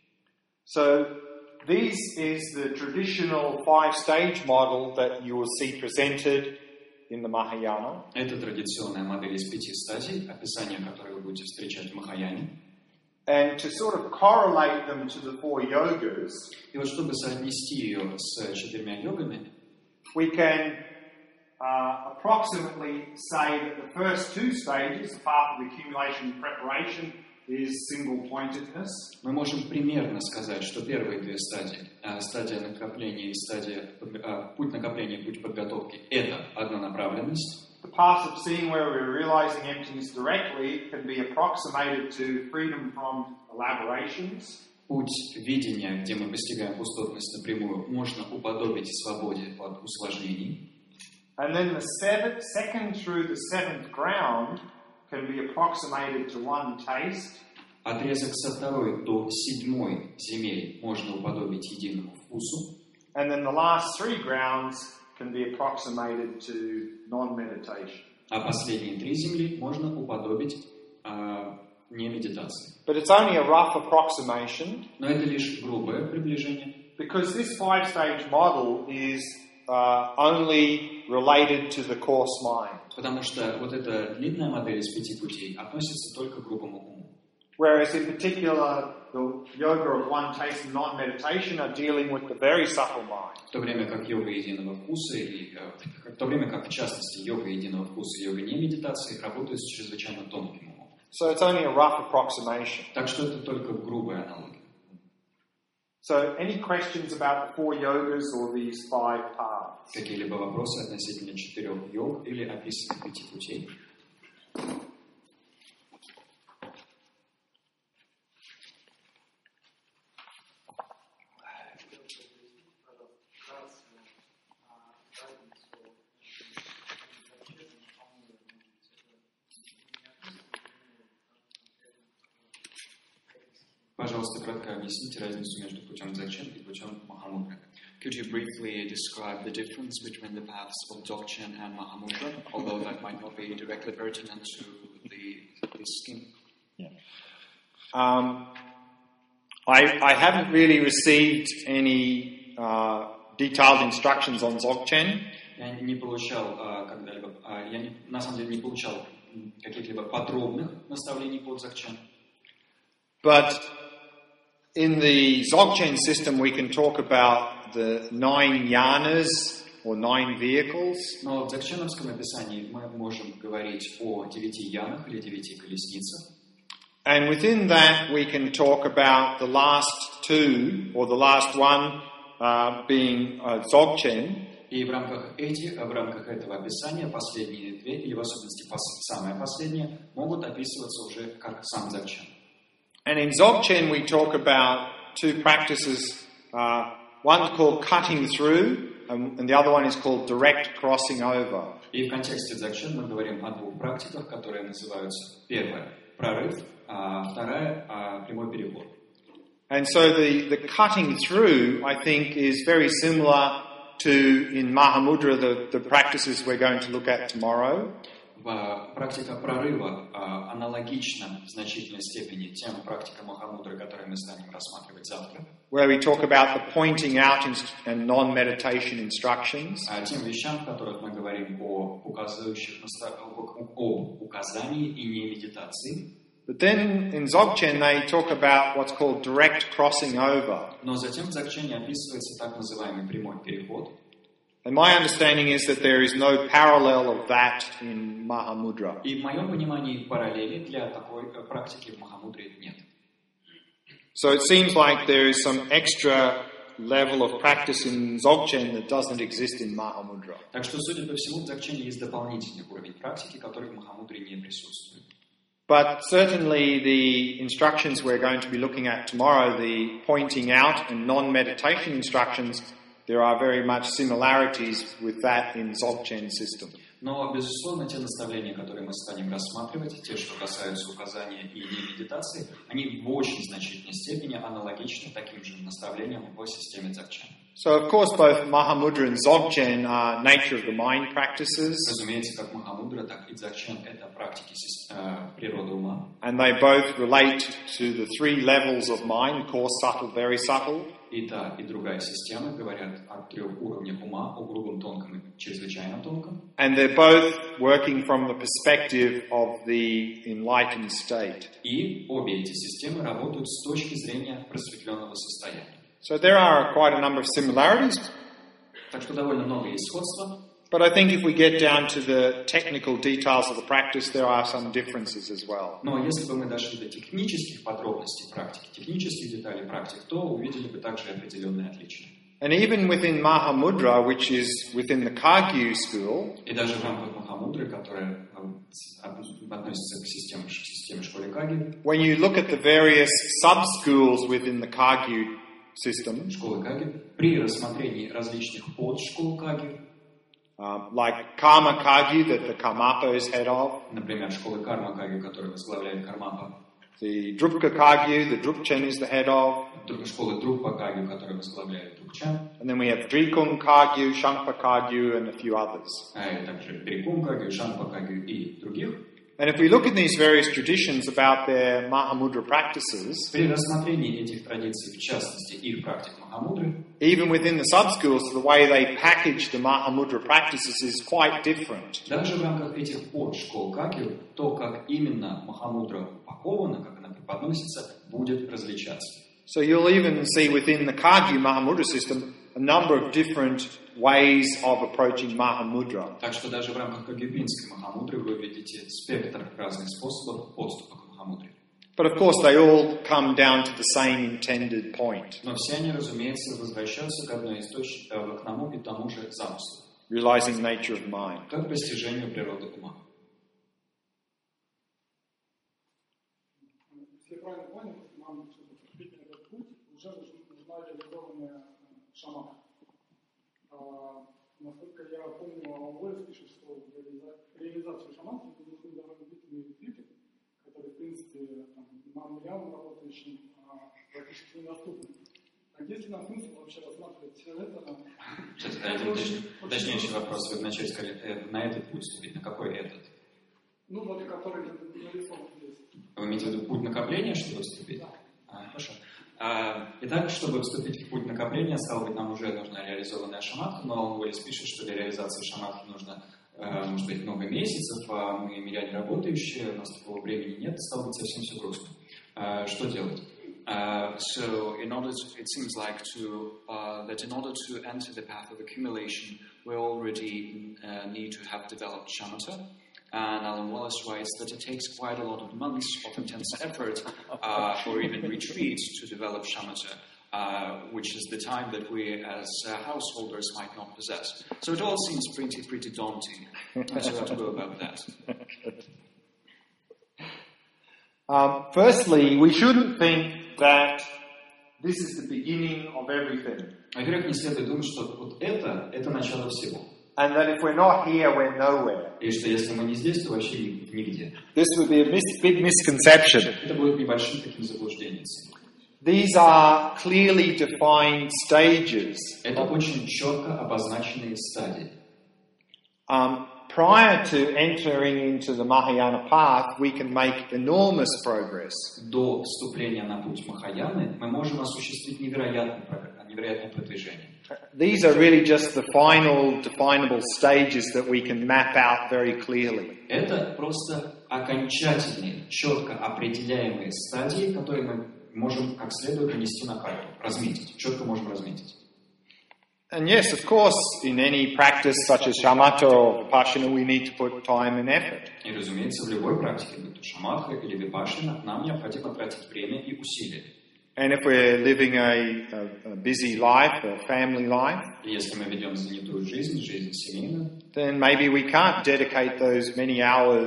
So this is the traditional five-stage model that you will see presented in the Mahayana. Это традиционная модель из пяти стадий, описание которой вы будете встречать в Махаяне. And to sort of correlate them to the four yogas, И вот чтобы соотнести ее с четырьмя йогами, we can uh, approximately say that the first two stages, the path of accumulation and preparation, is single-pointedness. мы можем примерно сказать, что первые две стадии, стадия накопления и стадия, путь накопления и путь подготовки, это однонаправленность. The path of seeing where we're realizing emptiness directly can be approximated to freedom from elaborations. Путь видения, где мы постигаем пустотность напрямую, можно уподобить свободе от усложнений. And then the seventh, second through the seventh ground can be approximated to one taste. Отрезок со второй до седьмой земель можно уподобить единому вкусу. And then the last three grounds can be approximated to non-meditation. А последние три земли можно уподобить э, не медитации. But it's only a rough approximation. Но это лишь грубое приближение. Because this five-stage model is uh, only related to the coarse mind. Потому что вот эта длинная модель из пяти путей относится только к грубому уму. Whereas in particular, the yoga of one taste and non-meditation are dealing with the very subtle mind. В то время как йога единого вкуса, и, э, в то время как в частности йога единого вкуса и йога не медитации работают с чрезвычайно тонким умом. So it's only a rough approximation. Так что это только грубая аналогия. So any questions about the four yogas or these five paths? Какие-либо вопросы относительно четырех йог или описанных пяти путей? Пожалуйста, кратко объясните разницу между путем Дзogchen и путем Махамудры. Could you briefly describe the difference between the paths of Dzogchen and Mahamudra, although that might not be directly pertinent to the, the scheme? Yeah. Um, I, I haven't really received any uh, detailed instructions on Dzogchen. Я не получал uh, когда-либо, uh, я не, на самом деле не получал каких-либо подробных наставлений по Dzogchen. But in the Dzogchen system, we can talk about the nine yanas or nine vehicles. Но в дзогченовском описании мы можем говорить о девяти янах или девяти колесницах. And within that, we can talk about the last two, or the last one uh, being uh, Dzogchen. И в рамках этих, в рамках этого описания последние две, или в особенности пос, самое последнее, могут описываться уже как сам Dzogchen. And in Dzogchen, we talk about two practices. Uh, one's called cutting through, and, and the other one is called direct crossing over. И в контексте Dzogchen мы говорим о двух практиках, которые называются первая прорыв, а вторая а, прямой переход. And so the, the cutting through, I think, is very similar to in Mahamudra the, the practices we're going to look at tomorrow. Практика прорыва а, аналогична в значительной степени тем практикам Махамудры, которые мы станем рассматривать завтра. Where we talk about the pointing out and non-meditation instructions. А тем вещам, в которых мы говорим о указывающих об указании и не медитации. But then in Dzogchen they talk about what's called direct crossing over. Но затем в Дзогчене описывается так называемый прямой переход. And my understanding is that there is no parallel of that in Mahamudra. И в моем понимании параллели для такой практики в Махамудре нет. So it seems like there is some extra level of practice in Dzogchen that doesn't exist in Mahamudra. Так что, судя по всему, в Дзогчене есть дополнительный уровень практики, который в Махамудре не присутствует. But certainly the instructions we're going to be looking at tomorrow, the pointing out and non-meditation instructions, there are very much similarities with that in Dzogchen system. Но, безусловно, те наставления, которые мы станем рассматривать, те, что касаются указания и не медитации, они в очень значительной степени аналогичны таким же наставлениям по системе Dzogchen. So, of course, both Mahamudra and Dzogchen are nature of the mind practices. Разумеется, как Махамудра, так и Dzogchen — это практики э, природы ума. And they both relate to the three levels of mind, coarse, subtle, very subtle. И та, и другая система говорят о трех уровнях ума, о грубом, тонком и чрезвычайно тонком. And they're both working from the perspective of the enlightened state. И обе эти системы работают с точки зрения просветленного состояния. So there are quite a number of similarities. Так что довольно много есть сходства. But I think if we get down to the technical details of the practice, there are some differences as well. Но если бы мы дошли до технических подробностей практики, технических деталей практик, то увидели бы также определенные отличия. And even within Mahamudra, which is within the Kagyu school, И даже в рамках Махамудры, которая относится к системе, к системе школы Каги, when you look at the various sub-schools within the Kagyu system, школы Каги, при рассмотрении различных подшкол Каги, um, like Karma Kagyu that the Karmapa is head of, например, школы Карма Каги, которую возглавляет Кармапа, the Drupka Kagyu, the Drupchen is the head of, школы Друпа Каги, которую возглавляет Друпчан, and then we have Drikung Kagyu, Shangpa Kagyu, and a few others. а также Дрикун Каги, Шанпа Каги и других. And if we look at these various traditions about their Mahamudra practices, При рассмотрении этих традиций, в частности, их практик Махамудры, even within the sub-schools, the way they package the Mahamudra practices is quite different. даже в рамках этих подшкол Каги, то, как именно Махамудра упакована, как она преподносится, будет различаться. So you'll even see within the Kagyu Mahamudra system a number of different ways of approaching Mahamudra. Так что даже в рамках Кагюпинской Махамудры вы видите спектр разных способов подступа к Махамудре. But of course they all come down to the same intended point, Но все они, разумеется, возвращаются к одной из точек, к одному и тому же замыслу, realizing the nature of mind. как постижению природы ума. Если я правильно понял, нам, чтобы вступить на этот путь, уже нужна реализованная шамана. А, насколько я помню, Алвоев пишет, что реализацию шамана нужны довольно длительные ретриты, которые, в принципе, там, нам, явно работающим, а, практически недоступны. А есть ли нам смысл вообще рассматривать все это? Сейчас один уточню, уточняющий вопрос. Вы вначале сказали, э, на этот путь вступить. На какой этот? Ну, вот который нарисован здесь. Вы имеете в виду путь накопления, чтобы вступить? Да. А, хорошо. А, итак, чтобы вступить в путь накопления, стало быть, нам уже нужна реализованная шаматха, но он Уэллис пишет, что для реализации шаматхи нужно, э, может быть, много месяцев, а мы миряне работающие, у нас такого времени нет, стало быть, совсем все грустно. А, что делать? Uh, so, in order to, it seems like to uh, that in order to enter the path of accumulation, we already uh, need to have developed shamatha. And Alan Wallace writes that it takes quite a lot of months of intense effort uh, or even retreats to develop shamatha, uh, which is the time that we as uh, householders might not possess. So it all seems pretty, pretty daunting. So how to go about that? Um, firstly, we shouldn't think that this is the beginning of everything. Во-первых, не следует думать, что вот это, это начало всего. And that if we're not here, we're nowhere. И что если мы не здесь, то вообще нигде. This would be a mis- big misconception. Это будет небольшим таким заблуждением. These are clearly defined stages. Это очень четко обозначенные стадии. Um, prior to entering into the Mahayana path, we can make enormous progress. До вступления на путь Махаяны мы можем осуществить невероятное, невероятное продвижение. These are really just the final definable stages that we can map out very clearly. Это просто окончательные, четко определяемые стадии, которые мы можем как следует нанести на карту, разметить, четко можем разметить. And yes, of course, in any practice such as shamatha or vipassana, we need to put time and effort. И, разумеется, в любой практике, будь то шаматха или випашана, нам необходимо тратить время и усилия. And if we're living a, a, a busy life, a family life, И если мы ведем занятую жизнь, жизнь семейную, then maybe we can't dedicate those many hours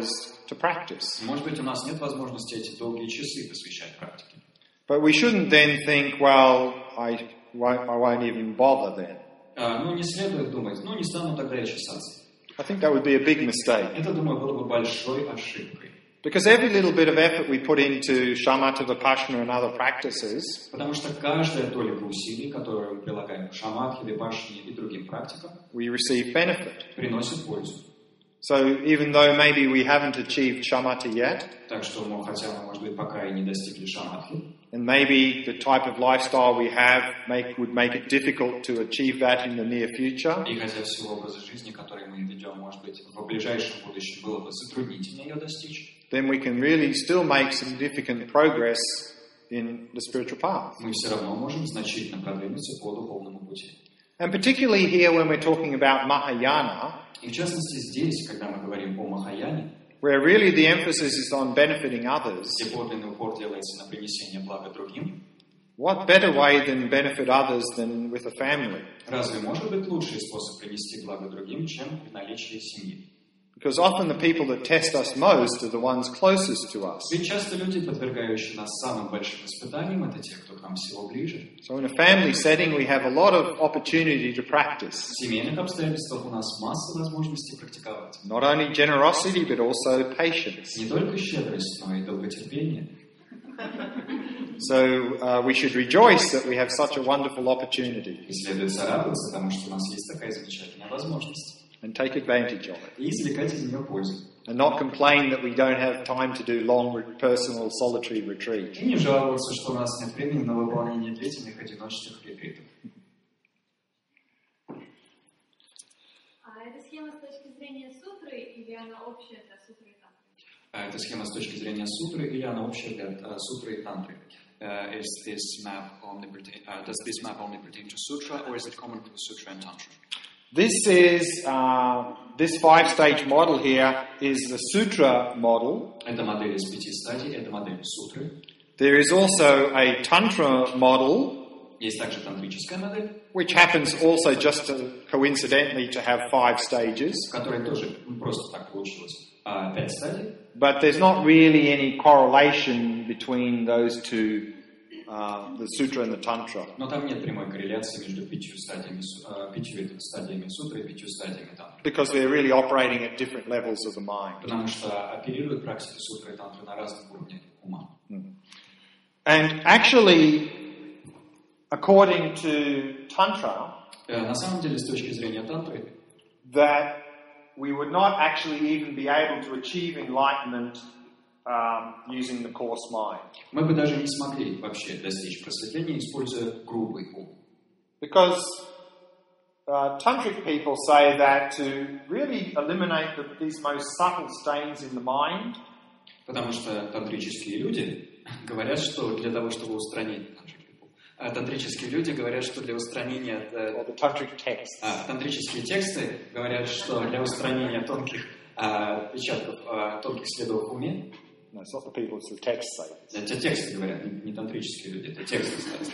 to practice. Может быть, у нас нет возможности эти долгие часы посвящать практике. But we shouldn't then think, well, I won't, I won't even bother then. А, ну, не следует думать, ну, не стану тогда я чесаться. I think that would be a big mistake. Это, думаю, было бы большой ошибкой. Because every little bit of effort we put into shamatha, vipassana and other practices, Потому что каждая толика усилий, которую мы прилагаем к шаматхе, випашане и другим практикам, we receive benefit. приносит пользу. So even though maybe we haven't achieved shamatha yet, Так что, ну, хотя мы, может быть, пока и не достигли шаматхи, and maybe the type of lifestyle we have make, would make it difficult to achieve that in the near future, и хотя всего образа жизни, который мы ведем, может быть, в ближайшем будущем было бы затруднительнее ее достичь, then we can really still make significant progress in the spiritual path. мы все равно можем значительно продвинуться по духовному пути. And particularly here when we're talking about Mahayana, И в частности здесь, когда мы говорим о Махаяне, where really the emphasis is on benefiting others, где подлинный упор делается на принесение блага другим, what better way than benefit others than with a family? разве может быть лучший способ принести благо другим, чем при наличии семьи? Because often the people that test us most are the ones closest to us. Ведь часто люди, подвергающие нас самым большим испытаниям, это те, кто к нам всего ближе. So in a family setting we have a lot of opportunity to practice. В семейных обстоятельствах у нас масса возможностей практиковать. Not only generosity but also patience. Не только щедрость, но и долготерпение. So uh, we should rejoice that we have such a wonderful opportunity И следует радоваться, потому что у нас есть такая замечательная возможность. and take advantage of it. И извлекать из нее пользу. And not complain that we don't have time to do long re- personal solitary retreat. И не жаловаться, что у нас нет времени на выполнение длительных одиночных ретритов. А эта схема с точки зрения сутры или она общая для сутры и тантры? А эта схема с точки зрения сутры, или она общая для uh, сутры и тантры? Uh, is this map only pertain, uh, does this map only pertain to sutra, or is it common to the sutra and tantra? This is uh, this five-stage model here is the sutra model. Это модель из пяти стадий, это модель сутры. There is also a tantra model, Есть также тантрическая модель, which happens also just to, coincidentally to have five stages. в которой тоже просто так получилось uh, пять стадий. But there's not really any correlation between those two, uh, the sutra and the tantra. Но там нет прямой корреляции между пятью стадиями, uh, пятью стадиями сутры и пятью стадиями тантры. Because they're really operating at different levels of the mind. Потому что оперируют практики сутры и тантры на разных уровнях ума. And actually, according to Tantra, Uh, на самом деле, с точки зрения тантры, that we would not actually even be able to achieve enlightenment um, using the coarse mind. мы бы даже не смогли вообще достичь просветления, используя грубый ум. Because uh, tantric people say that to really eliminate the, these most subtle stains in the mind, Потому что тантрические люди говорят, что для того, чтобы устранить... А тантрические люди говорят, что для устранения... or the tantric texts, А, тантрические тексты говорят, что для устранения тонких а, отпечатков, а, тонких следов в уме... no, it's not the people, it's the texts say. Это тексты говорят, не, не тантрические люди, это тексты сказаны.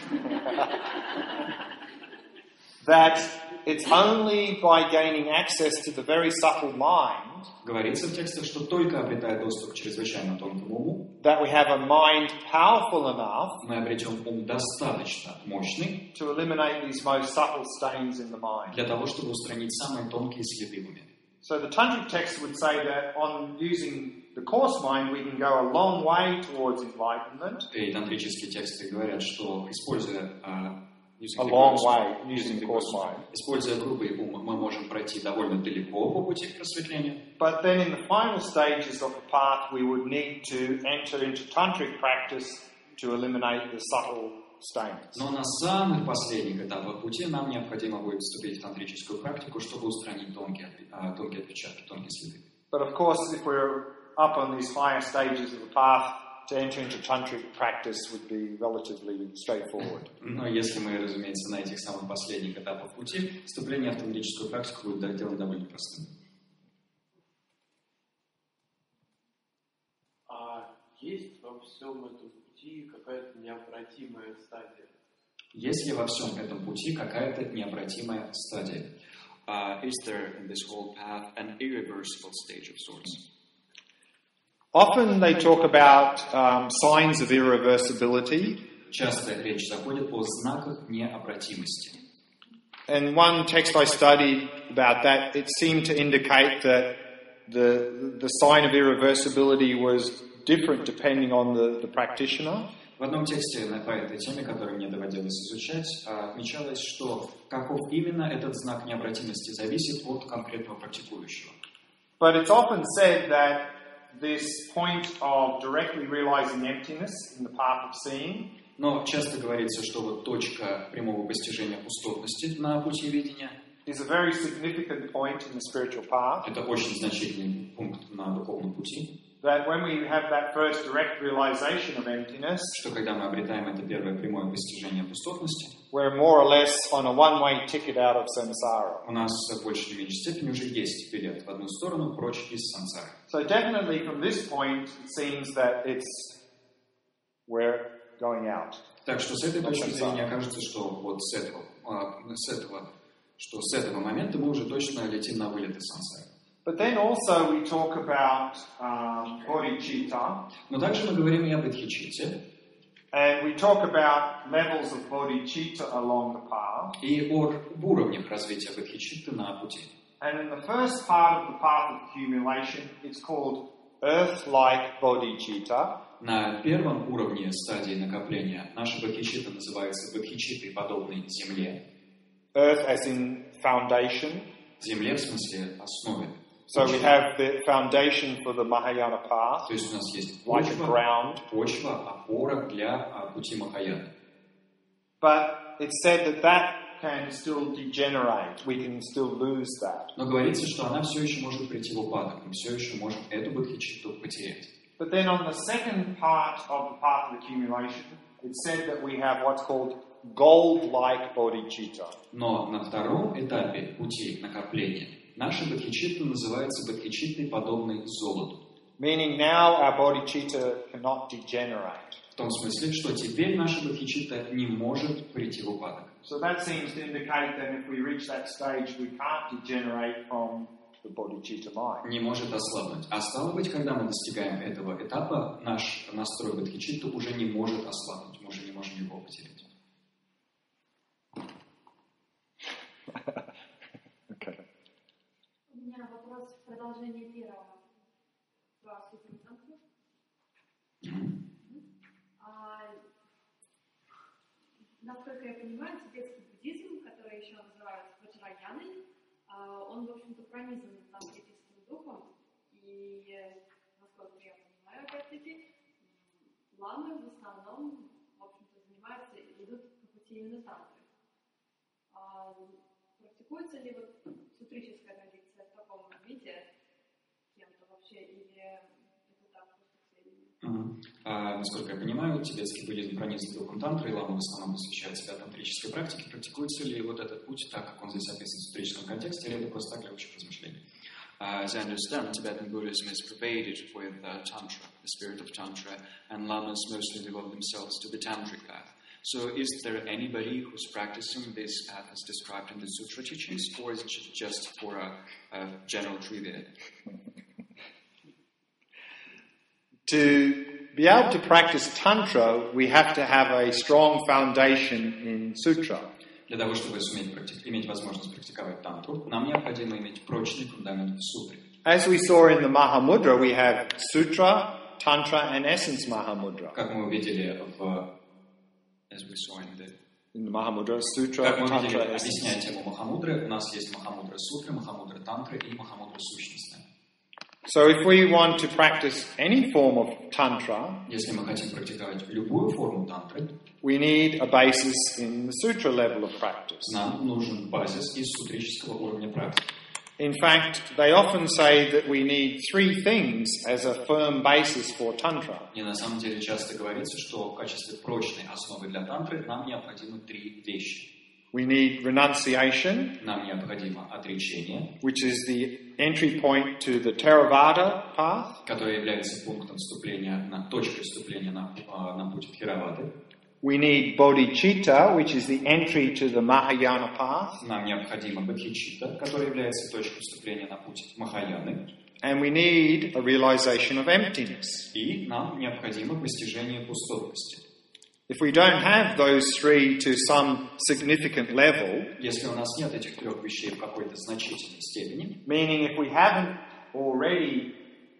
That it's only by gaining access to the very subtle mind Говорится в текстах, что только обретая доступ к чрезвычайно тонкому уму, that we have a mind powerful enough мы обретем ум достаточно мощный to eliminate these most subtle stains in the mind. для того, чтобы устранить самые тонкие следы в уме. So the tantric text would say that on using the coarse mind we can go a long way towards enlightenment. И тантрические тексты говорят, что используя а, using A the long coarse- way using using the coarse coarse- mind. Используя грубый ум, мы можем пройти довольно далеко по пути к просветлению. But then in the final stages of the path we would need to enter into tantric practice to eliminate the subtle stains. Но на самых последних этапах пути нам необходимо будет вступить в тантрическую практику, чтобы устранить тонкие, а, тонкие отпечатки, тонкие следы. But of course if we're up on these higher stages of the path, to enter into tantric practice would be relatively straightforward. Но если мы, разумеется, на этих самых последних этапах пути, вступление в тантрическую практику будет делать довольно простым. А есть во всем этом пути какая-то необратимая стадия? Есть ли во всем этом пути какая-то необратимая стадия? Uh, is there in this whole path an irreversible stage of sorts? Often they talk about um, signs of irreversibility. Часто речь заходит о знаках необратимости. And one text I studied about that, it seemed to indicate that the the sign of irreversibility was different depending on the, the practitioner. В одном тексте по этой теме, который мне доводилось изучать, отмечалось, что каков именно этот знак необратимости зависит от конкретного практикующего. But it's often said that this point of directly realizing emptiness in the path of seeing Но часто говорится, что вот точка прямого постижения пустотности на пути видения is a very significant point in the spiritual path. это очень значительный пункт на духовном пути. That when we have that first direct realization of emptiness, Что когда мы обретаем это первое прямое постижение пустотности, we're more or less on a one-way ticket out of samsara. у нас в большей или меньшей степени уже есть билет в одну сторону прочь из сансары. So definitely from this point, it seems that it's we're going out. Так что с этой точки зрения кажется, что вот с этого, с этого, что с этого момента мы уже точно летим на вылет из сансары. But then also we talk about um, bodhicitta, Но также мы говорим и об бодхичитте, and we talk about levels of bodhicitta along the path. и о уровнях развития бодхичитты на пути. And in the first part of the path of accumulation, it's called earth-like bodhicitta. На первом уровне стадии накопления наша бодхичитта называется бодхичиттой, подобной земле. Earth as in foundation. Земле в смысле основе. So we have the foundation for the Mahayana path, То есть у нас есть like a почва, ground. почва, опора для а, пути Махаяны. But it's said that that can still degenerate. We can still lose that. Но говорится, что она все еще может прийти в упадок. Мы все еще можем эту бодхичитту потерять. But then on the second part of the path of accumulation, it's said that we have what's called gold-like bodhicitta. Но на втором этапе пути накопления наша бодхичитта называется бодхичиттой, подобной золоту. Meaning now our bodhicitta cannot degenerate. В том смысле, что теперь наша бодхичитта не может прийти в упадок. So that seems to indicate that if we reach that stage, we can't degenerate from the bodhicitta mind. Не может ослабнуть. А стало быть, когда мы достигаем этого этапа, наш настрой бодхичитты уже не может ослабнуть. Мы уже не можем его потерять. Okay. У меня вопрос в продолжение первого. Про сутру. А, насколько я понимаю, тибетский буддизм, который еще называют ваджраяной, он, в общем-то, пронизан тантрическим духом. И, насколько я понимаю, опять-таки, ламы в основном, в общем-то, занимаются, идут по пути именно тантры. А, практикуется ли вот сутрическая традиция в таком виде кем-то вообще, или это так просто Uh-huh. А, насколько я понимаю, тибетский буддизм пронизан духом тантры, и ламы в основном посвящают себя тантрической практике. Практикуется ли вот этот путь так, как он здесь описан в сутрическом контексте, или это просто так для общих размышлений? Uh, as I understand, Tibetan Buddhism is pervaded with uh, Tantra, the spirit of Tantra, and lamas mostly devote themselves to the Tantric path. So is there anybody who's practicing this path as described in the Sutra teachings, or is it just for a, a general trivia? To be able to practice Tantra, we have to have a strong foundation in Sutra. Для того, чтобы суметь практик... иметь возможность практиковать тантру, нам необходимо иметь прочный фундамент в сутре. As we saw in the Mahamudra, we have Sutra, Tantra, and Essence Mahamudra. Как мы увидели в... As we saw in the... In the Mahamudra, Sutra, Как мы Tantra, увидели, Essence. объясняя тему Махамудры, у нас есть Махамудра Сутры, Махамудра Тантры и Махамудра Сущностная. So if we want to practice any form of Tantra, Если мы хотим практиковать любую форму тантры, we need a basis in the Sutra level of practice. нам нужен базис из сутрического уровня практики. In fact, they often say that we need three things as a firm basis for Tantra. И на самом деле часто говорится, что в качестве прочной основы для тантры нам необходимы три вещи. We need renunciation, Нам необходимо отречение, which is the entry point to the Theravada path. которое является пунктом вступления, на, точкой вступления на, на путь Тхеравады. We need bodhicitta, which is the entry to the Mahayana path. Нам необходимо бодхичитта, которое является точкой вступления на путь Махаяны. and we need a realization of emptiness. И нам необходимо постижение пустотности. If we don't have those three to some significant level, Если у нас нет этих трех вещей в какой-то значительной степени, meaning if we haven't already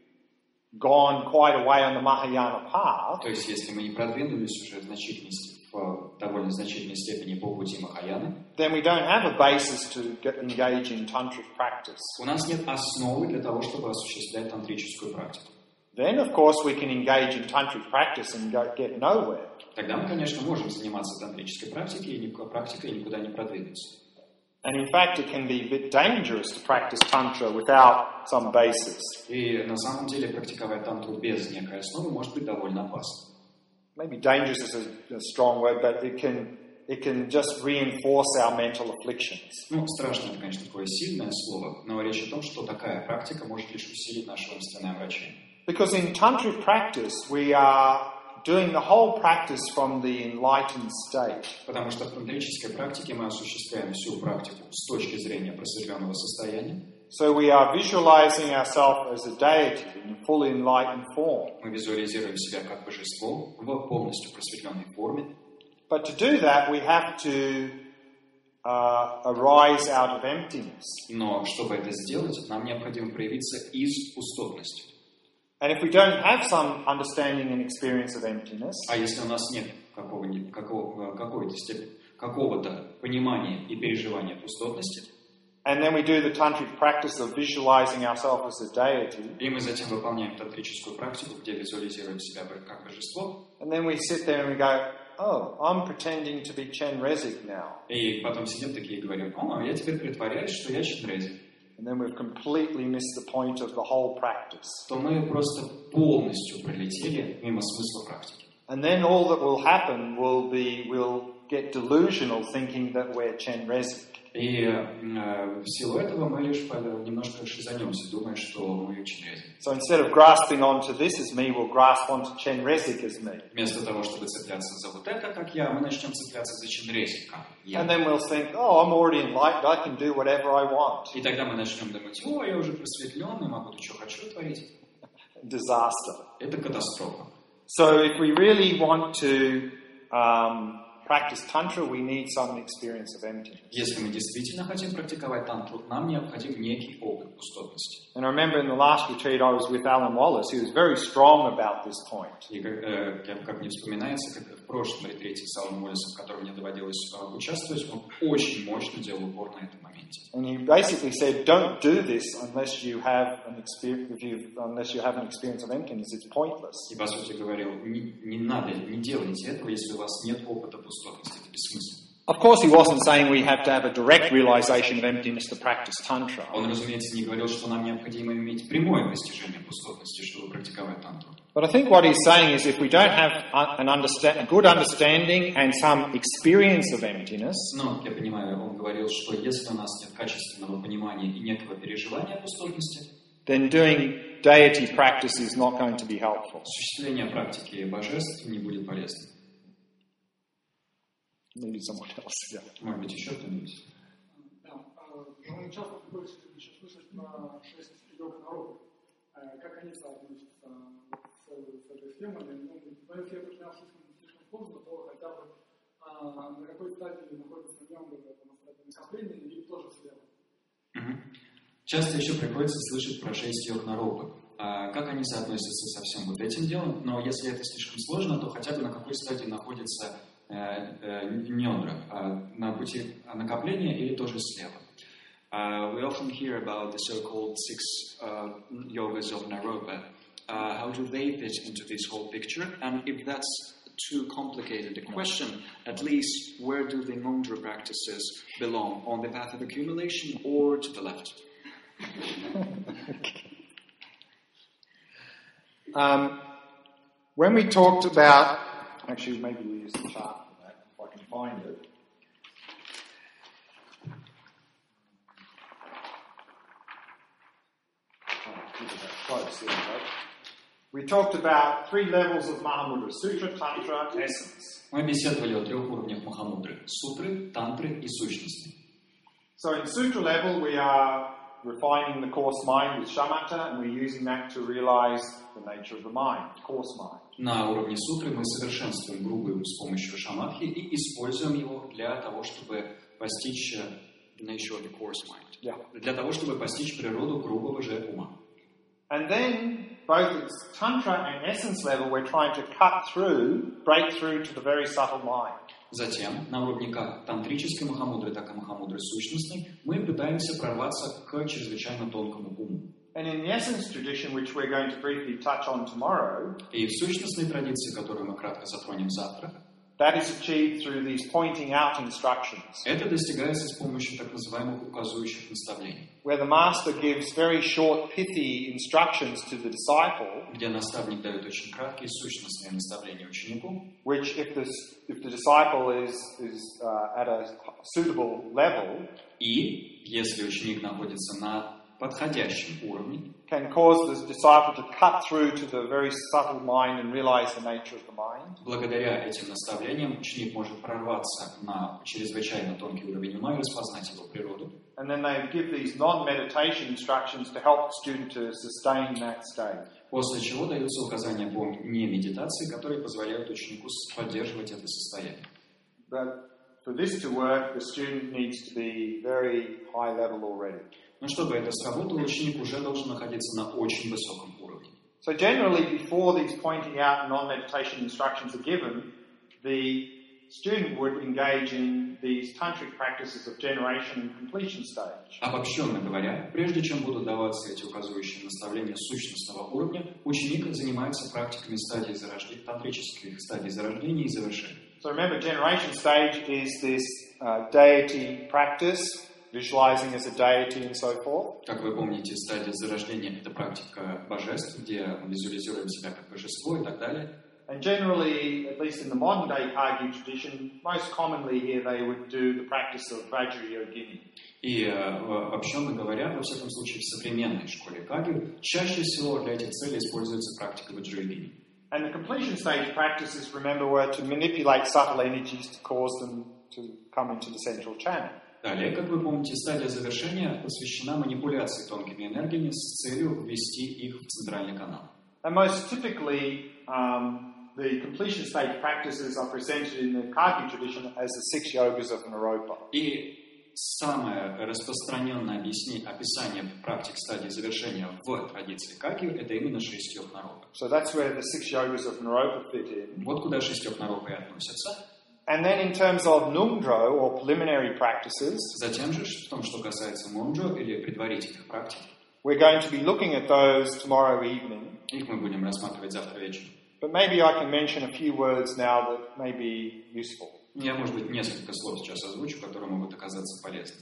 gone quite a way on the Mahayana path, то есть если мы не продвинулись уже в значительной, в довольно значительной степени по пути Махаяны, then we don't have a basis to get, engage in tantric practice. у нас нет основы для того, чтобы осуществлять тантрическую практику. Then, of course, we can engage in tantric practice and go, get nowhere. Тогда мы, конечно, можем заниматься тантрической практикой, и практикой и никуда не продвинуться. And in fact, it can be a bit dangerous to practice tantra without some basis. И на самом деле практиковать тантру без некой основы может быть довольно опасно. Maybe dangerous is a, a strong word, but it can it can just reinforce our mental afflictions. Ну, страшно, это, конечно, такое сильное слово, но речь о том, что такая практика может лишь усилить наше умственное омрачение. Because in tantric practice, we are doing the whole practice from the enlightened state. Потому что в тантрической практике мы осуществляем всю практику с точки зрения просветленного состояния. So we are visualizing ourselves as a deity in fully enlightened form. Мы визуализируем себя как божество в полностью просветленной форме. But to do that, we have to uh, arise out of emptiness. Но чтобы это сделать, нам необходимо проявиться из пустотности. And if we don't have some understanding and experience of emptiness, А если у нас нет какого, какого, какой-то степени, какого-то понимания и переживания пустотности, and then we do the tantric practice of visualizing ourselves as a deity, и мы затем выполняем тантрическую практику, где визуализируем себя как божество, and then we sit there and we go, oh, I'm pretending to be Chen Rezik now. и потом сидим такие и говорим, о, я теперь притворяюсь, что я Ченрези. And then we've completely missed the point of the whole practice. То мы просто полностью пролетели мимо смысла практики. And then all that will happen will be, we'll get delusional thinking that we're Chen Rezik. И э, в силу этого мы лишь немножко шизанемся, думая, что мы Ченрези. So instead of grasping onto this as me, we'll grasp onto Chen Rezik as me. Вместо того, чтобы цепляться за вот это, как я, мы начнем цепляться за Ченрези, как я. And then we'll think, oh, I'm already enlightened, I can do whatever I want. И тогда мы начнем думать, о, я уже просветленный, могу тут что хочу творить. Disaster. Это катастрофа. So if we really want to um, practice tantra, we need some experience of emptiness. Если мы действительно хотим практиковать тантру, нам необходим некий опыт пустотности. And I remember in the last retreat I was with Alan Wallace. He was very strong about this point. И как, э, как мне вспоминается, как в прошлом ретрите с Аланом Уоллесом, в котором мне доводилось э, участвовать, он очень мощно делал упор на этом моменте. And he basically said, don't do this unless you have an experience, if you, unless you have an experience of emptiness. It's pointless. И по сути говорил, не, не надо, не делайте этого, если у вас нет опыта пустотности. Это бессмысленно. Of course, he wasn't saying we have to have a direct realization of emptiness to practice tantra. Он, разумеется, не говорил, что нам необходимо иметь прямое постижение пустотности, чтобы практиковать тантру. But I think what he's saying is if we don't have an understand, a good understanding and some experience of emptiness, Но, я понимаю, он говорил, что если у нас нет качественного понимания и некого переживания пустотности, then doing deity practice is not going to be helpful. осуществление практики божеств не будет полезным. Maybe someone else. Yeah. Может быть, еще кто-нибудь? Да, довольно часто приходится еще слышать про шесть йог народов. Как они соотносятся с, с этой схемой? Ну, если это для нас слишком поздно, то хотя бы а, на какой стадии находится в нем это на стадии накопления или тоже слева? Угу. Часто еще приходится слышать про шесть йог народов. А как они соотносятся со всем вот этим делом? Но если это слишком сложно, то хотя бы на какой стадии находится нёндра, на пути накопления или тоже слева. Uh, we often hear about the so-called six uh, yogas of Naropa. Uh, how do they fit into this whole picture? And if that's too complicated a question, at least where do the Ngondra practices belong? On the path of accumulation or to the left? um, when we talked about, actually maybe we use the chart for that, if I can find it. We talked about three levels of Mahamudra: Sutra, Tantra, Essence. Мы беседовали о трех уровнях Махамудры: сутры, тантры и сущности. So in Sutra level we are refining the coarse mind with shamatha, and we're using that to realize the nature of the mind, coarse mind. На уровне сутры мы совершенствуем грубый ум с помощью шаматхи и используем его для того, чтобы постичь The nature of the coarse mind. Yeah. для того, чтобы постичь природу грубого же ума. And then, both at Tantra and essence level, we're trying to cut through, break through to the very subtle mind. Затем, на уровне как тантрической махамудры, так и махамудры сущностной, мы пытаемся прорваться к чрезвычайно тонкому уму. And in the essence tradition, which we're going to briefly touch on tomorrow, И в сущностной традиции, которую мы кратко затронем завтра, that is achieved through these pointing out instructions, это достигается с помощью так называемых указующих наставлений, where the master gives very short, pithy instructions to the disciple, где наставник дает очень краткие сущностные наставления ученику, which, if the, if the disciple is, is uh, at a suitable level, и, если ученик находится на подходящем уровне, can cause the disciple to cut through to the very subtle mind and realize the nature of the mind. благодаря этим наставлениям ученик может прорваться на чрезвычайно тонкий уровень ума и распознать его природу. And then they give these non-meditation instructions to help the student to sustain that state. После чего даются указания по немедитации, которые позволяют ученику поддерживать это состояние. But for this to work, the student needs to be very high level already. Но чтобы это сработало, ученик уже должен находиться на очень высоком уровне. So generally, before these pointing out non-meditation instructions are given, the student would engage in these tantric practices of generation and completion stage. Обобщенно говоря, прежде чем будут даваться эти указывающие наставления сущностного уровня, ученик занимается практиками стадии зарождения, тантрических стадий зарождения и завершения. So remember, generation stage is this uh, deity practice, visualizing as a deity and so forth. Как вы помните, стадия зарождения – это практика божеств, где мы визуализируем себя как божество и так далее. And generally, at least in the modern day Kagyu tradition, most commonly here they would do the practice of Vajrayogini. И, обобщенно говоря, во всяком случае, в современной школе Кагью чаще всего для этих целей используется практика Vajrayogini. And the completion stage practices, remember, were to manipulate subtle energies to cause them to come into the central channel. Далее, как вы помните, стадия завершения посвящена манипуляции тонкими энергиями с целью ввести их в центральный канал. And most typically, um, the completion stage practices are presented in the Kagyu tradition as the six yogas of Naropa. И самое распространенное объяснение, описание практик стадии завершения в традиции Кагью – это именно шесть йог Наропы. So that's where the six yogas of Naropa fit in. Вот куда шесть йог Наропы и относятся. And then in terms of Nungdro, or preliminary practices, Затем же, в том, что касается Мунджо или предварительных практик, we're going to be looking at those tomorrow evening. их мы будем рассматривать завтра вечером. But maybe I can mention a few words now that may be useful. Я, может быть, несколько слов сейчас озвучу, которые могут оказаться полезными.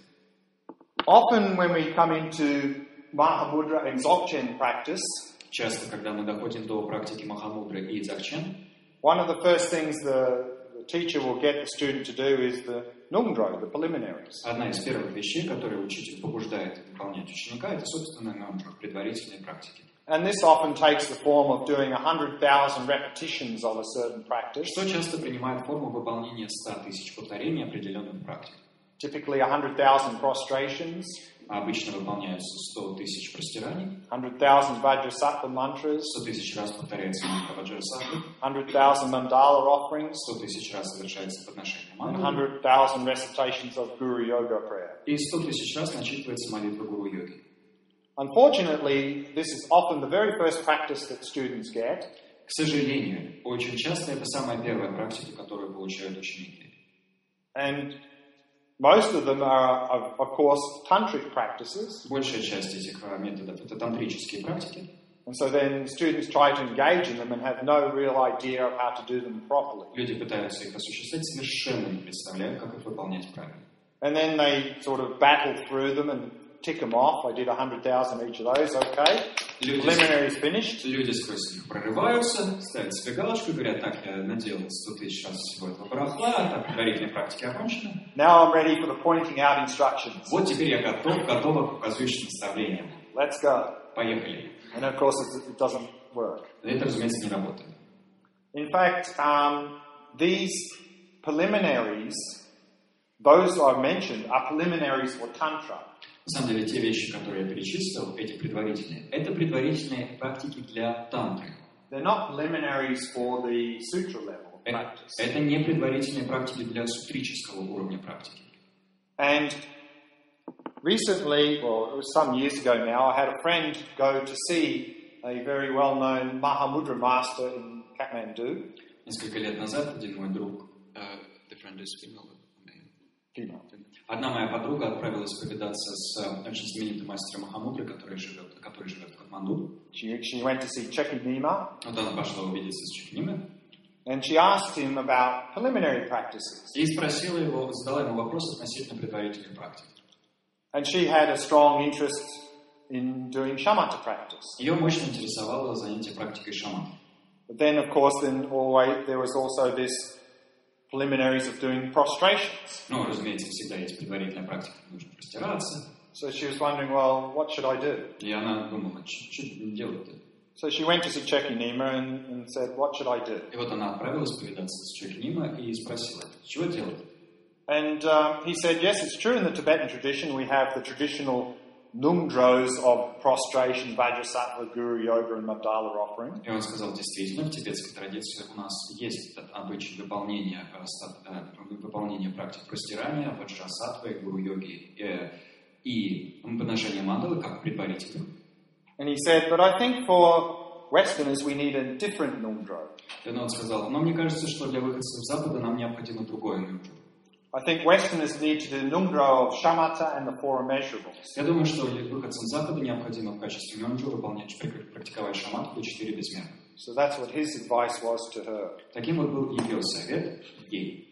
Often when we come into Mahamudra and Dzogchen practice, Часто, когда мы доходим до практики Махамудры и Дзогчен, one of the first things the, the teacher will get the student to do is the Nungdro, the preliminaries. одна из первых вещей, которые учитель побуждает выполнять ученика, это, собственно, Нунджо, предварительные практики. And this often takes the form of doing one hundred thousand repetitions of a certain practice, Что часто принимает форму выполнения ста тысяч повторений определенных практик. typically one hundred thousand prostrations, Обычно выполняются сто тысяч простираний, one hundred thousand Vajrasattva mantras, сто тысяч раз повторяется мантра Ваджрасаттвы, one hundred thousand mandala offerings, сто тысяч раз совершается подношение and мантры, one hundred thousand recitations of Guru Yoga prayer. и сто тысяч раз начитывается молитва Гуру-йоги. Unfortunately, this is often the very first practice that students get, К сожалению, очень часто это самая первая практика, которую получают ученики. and most of them are, of, of course, tantric practices. Большая часть этих методов – это тантрические практики, And so then students try to engage in them and have no real idea of how to do them properly. люди пытаются их осуществлять, совершенно не представляют, как их выполнять правильно. And then they sort of battle through them and tick them off. I did one hundred thousand each of those, okay. Люди, Preliminaries finished. люди сквозь них прорываются, ставят себе галочку и говорят: так, я наделал сто тысяч раз всего этого барахла, так, предварительные практики окончены. Now I'm ready for the pointing out instructions. Вот теперь я готов, готова к указующим наставлениям. Let's go. Поехали. And of course it, it doesn't work. Это, разумеется, не работает. In fact, um, these preliminaries, those I've mentioned, are preliminaries for Tantra. На самом деле, те вещи, которые я перечислил, эти предварительные, это предварительные практики для тантры. They're not preliminaries for the sutra level of Это, practice. это не предварительные практики для сутрического уровня практики. And recently, well, it was some years ago now, I had a friend go to see a very well-known Mahamudra master in Kathmandu. Несколько лет назад один мой друг, uh, the friend is female, Female. одна моя подруга отправилась повидаться с очень знаменитым мастером Махамудры, который живет, который живет в Катманду. She, she went to see Cheki Nima, Вот она пошла увидеться с Чекнимой and she asked him about preliminary practices. и спросила его, задала ему вопрос относительно предварительных практик. And she had a strong interest in doing shamatha practice. Ее мощно интересовало занятие практикой шамана. But then, of course, then always there was also this preliminaries of doing prostrations. Ну, разумеется, всегда есть предварительная практика, нужно простираться. So she was wondering, well, what should I do? И она думала, что делать-то? So she went to see Cheki Nima and, and said, what should I do? И вот она отправилась повидаться с Чекнима и спросила, чего делать? And um, he said, yes, it's true in the Tibetan tradition we have the traditional nungdros of prostration, Vajrasattva, Guru Yoga and Mandala offering. И он сказал, действительно, в тибетской традиции у нас есть этот обычай выполнения, выполнения практик простирания, ваджрасаттвы, гуру-йоги и подношения мандалы как предварительных. And he said, but I think for Westerners we need a different nungdro. И он сказал, но мне кажется, что для выходцев Запада нам необходимо другое нунджу. I think Westerners need to do nungdro of shamatha and the four immeasurables. Я думаю, что выходцам Запада необходимо в качестве нунджу выполнять, практиковать шаматху и четыре безмерных. So that's what his advice was to her. Таким вот был ее совет ей.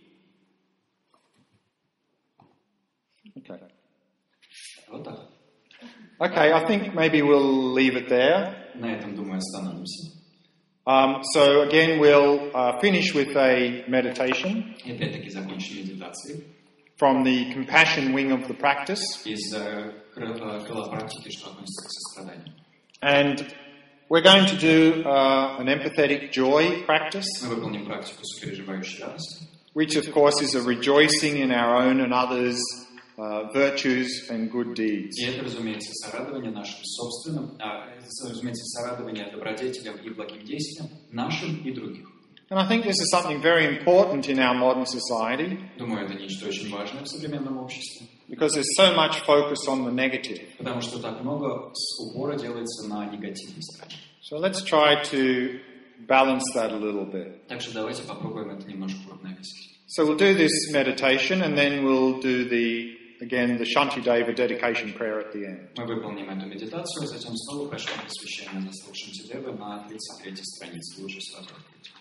Okay. Вот так. Okay, I think maybe we'll leave it there. На этом, думаю, остановимся. Um, so again, we'll uh, finish with a meditation И опять-таки закончим медитацией from the compassion wing of the practice. из uh, крыла практики, что относится к состраданию. And we're going to do uh, an empathetic joy practice, Мы выполним практику сопереживающей радости, which of course is a rejoicing in our own and others' uh, virtues and good deeds. и это, разумеется, сорадование нашим собственным, а, разумеется, сорадование добродетелям и благим действиям нашим и других. And I think this is something very important in our modern society Думаю, это нечто очень важное в современном обществе, because there's so much focus on the negative. потому что так много упора делается на негативной стороне. So let's try to balance that a little bit. Так что давайте попробуем это немножко уравновесить. So we'll do this meditation and then we'll do the, again, the Shantideva dedication prayer at the end. Мы выполним эту медитацию, затем снова прочтем посвящение заслуг Шантидевы на тридцать третьей странице. Лучше сразу открыть.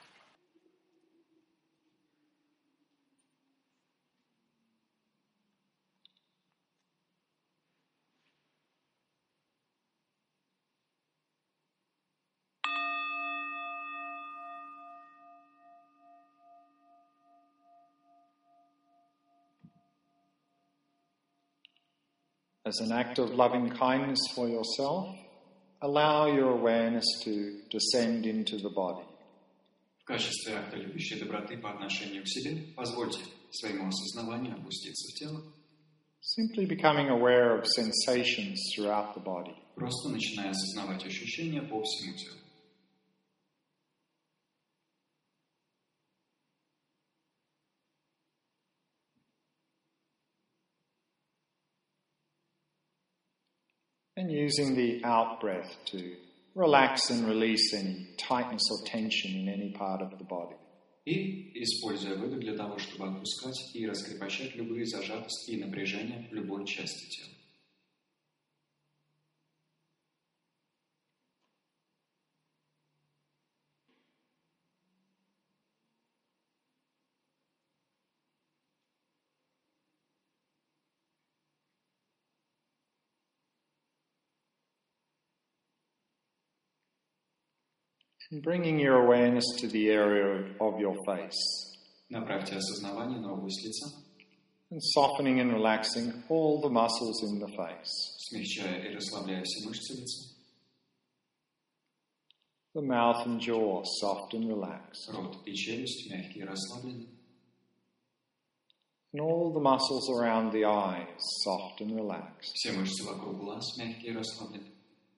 As an act of loving kindness for yourself, allow your awareness to descend into the body. В качестве акта любящей доброты по отношению к себе позвольте своему осознаванию опуститься в тело, Simply becoming aware of sensations throughout the body. просто начиная осознавать ощущения по всему телу. And using the out-breath to relax and release any tightness or tension in any part of the body. И используя выдох для того, чтобы отпускать и раскрепощать любые зажатости и напряжения в любой части тела. And bringing your awareness to the area of your face. Направьте осознавание на область лица, And softening and relaxing all the muscles in the face. смягчая и расслабляя все мышцы лица. The mouth and jaw soft and relaxed. Рот и челюсть мягкие и расслаблены. And all the muscles around the eyes, soft and relaxed. Все мышцы вокруг глаз мягкие и расслаблены.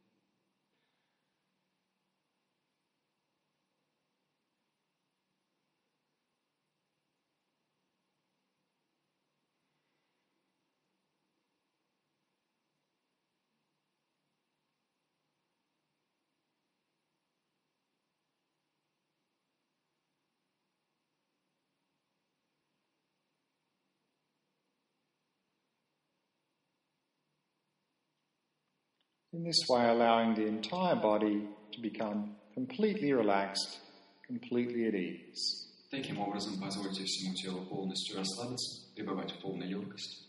In this way, allowing the entire body to become completely relaxed, completely at ease. Таким образом, позвольте всему телу полностью расслабиться, пребывать в полной легкости.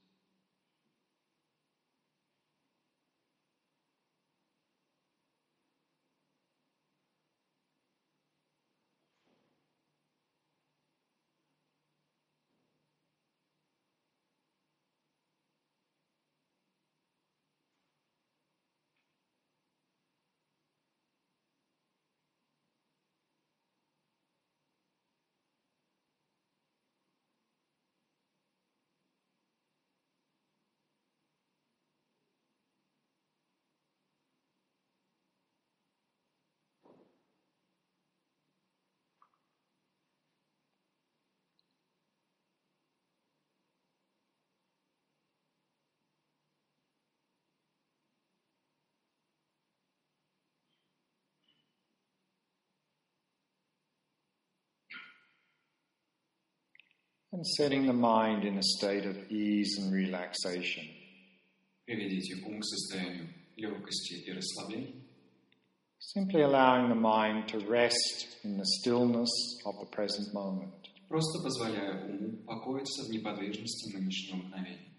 And setting the mind in a state of ease and relaxation. Приведите ум к состоянию легкости и расслабления. Simply allowing the mind to rest in the stillness of the present moment. Просто позволяя уму покоиться в неподвижности нынешнего мгновения.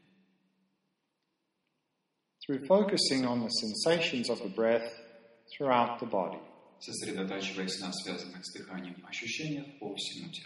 Through focusing on the sensations of the breath throughout the body. Сосредотачиваясь на связанных с дыханием ощущениях по всему телу.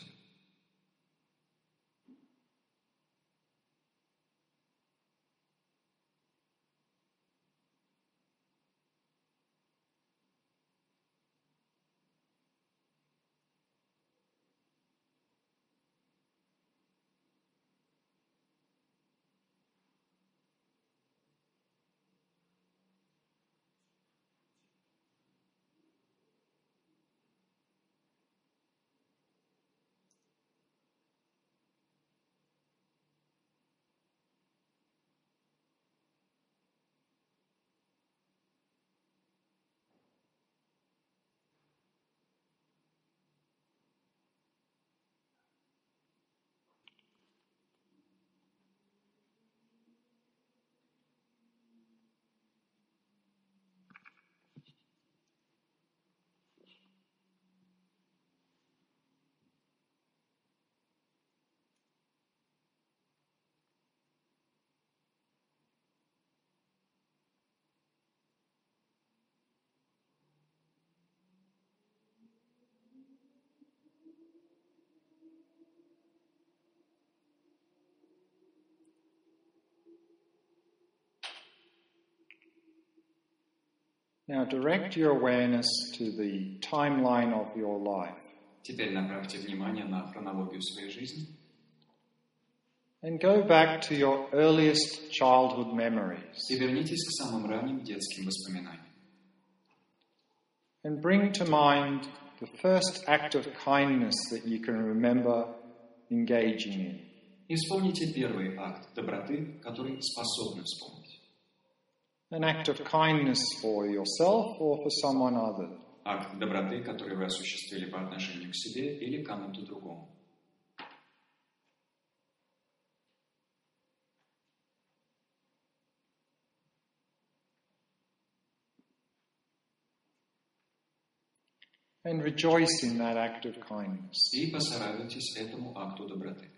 Now direct your awareness to the timeline of your life. Теперь направьте внимание на хронологию своей жизни. And go back to your earliest childhood memories. И вернитесь к самым ранним детским воспоминаниям. And bring to mind the first act of kindness that you can remember engaging in. И вспомните первый акт доброты, который способны вспомнить. An act of kindness for yourself or for someone other. Акт доброты, который вы осуществили по отношению к себе или к кому-то другому. And rejoice in that act of kindness. И порадуйтесь этому акту доброты.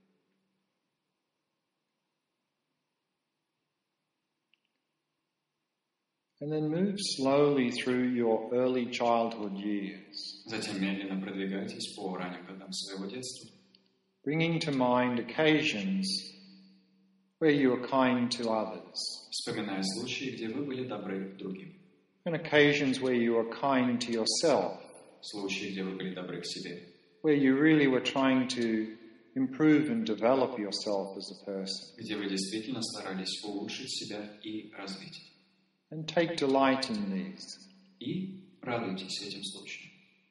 And then move slowly through your early childhood years. Затем медленно продвигайтесь по ранним годам своего детства. Bringing to mind occasions where you were kind to others. Вспоминая случаи, где вы были добры к другим. And occasions where you were kind to yourself. Случаи, где вы были добры к себе. Where you really were trying to improve and develop yourself as a person. где вы действительно старались улучшить себя и развить. And take delight in these. И радуйтесь этим случаем.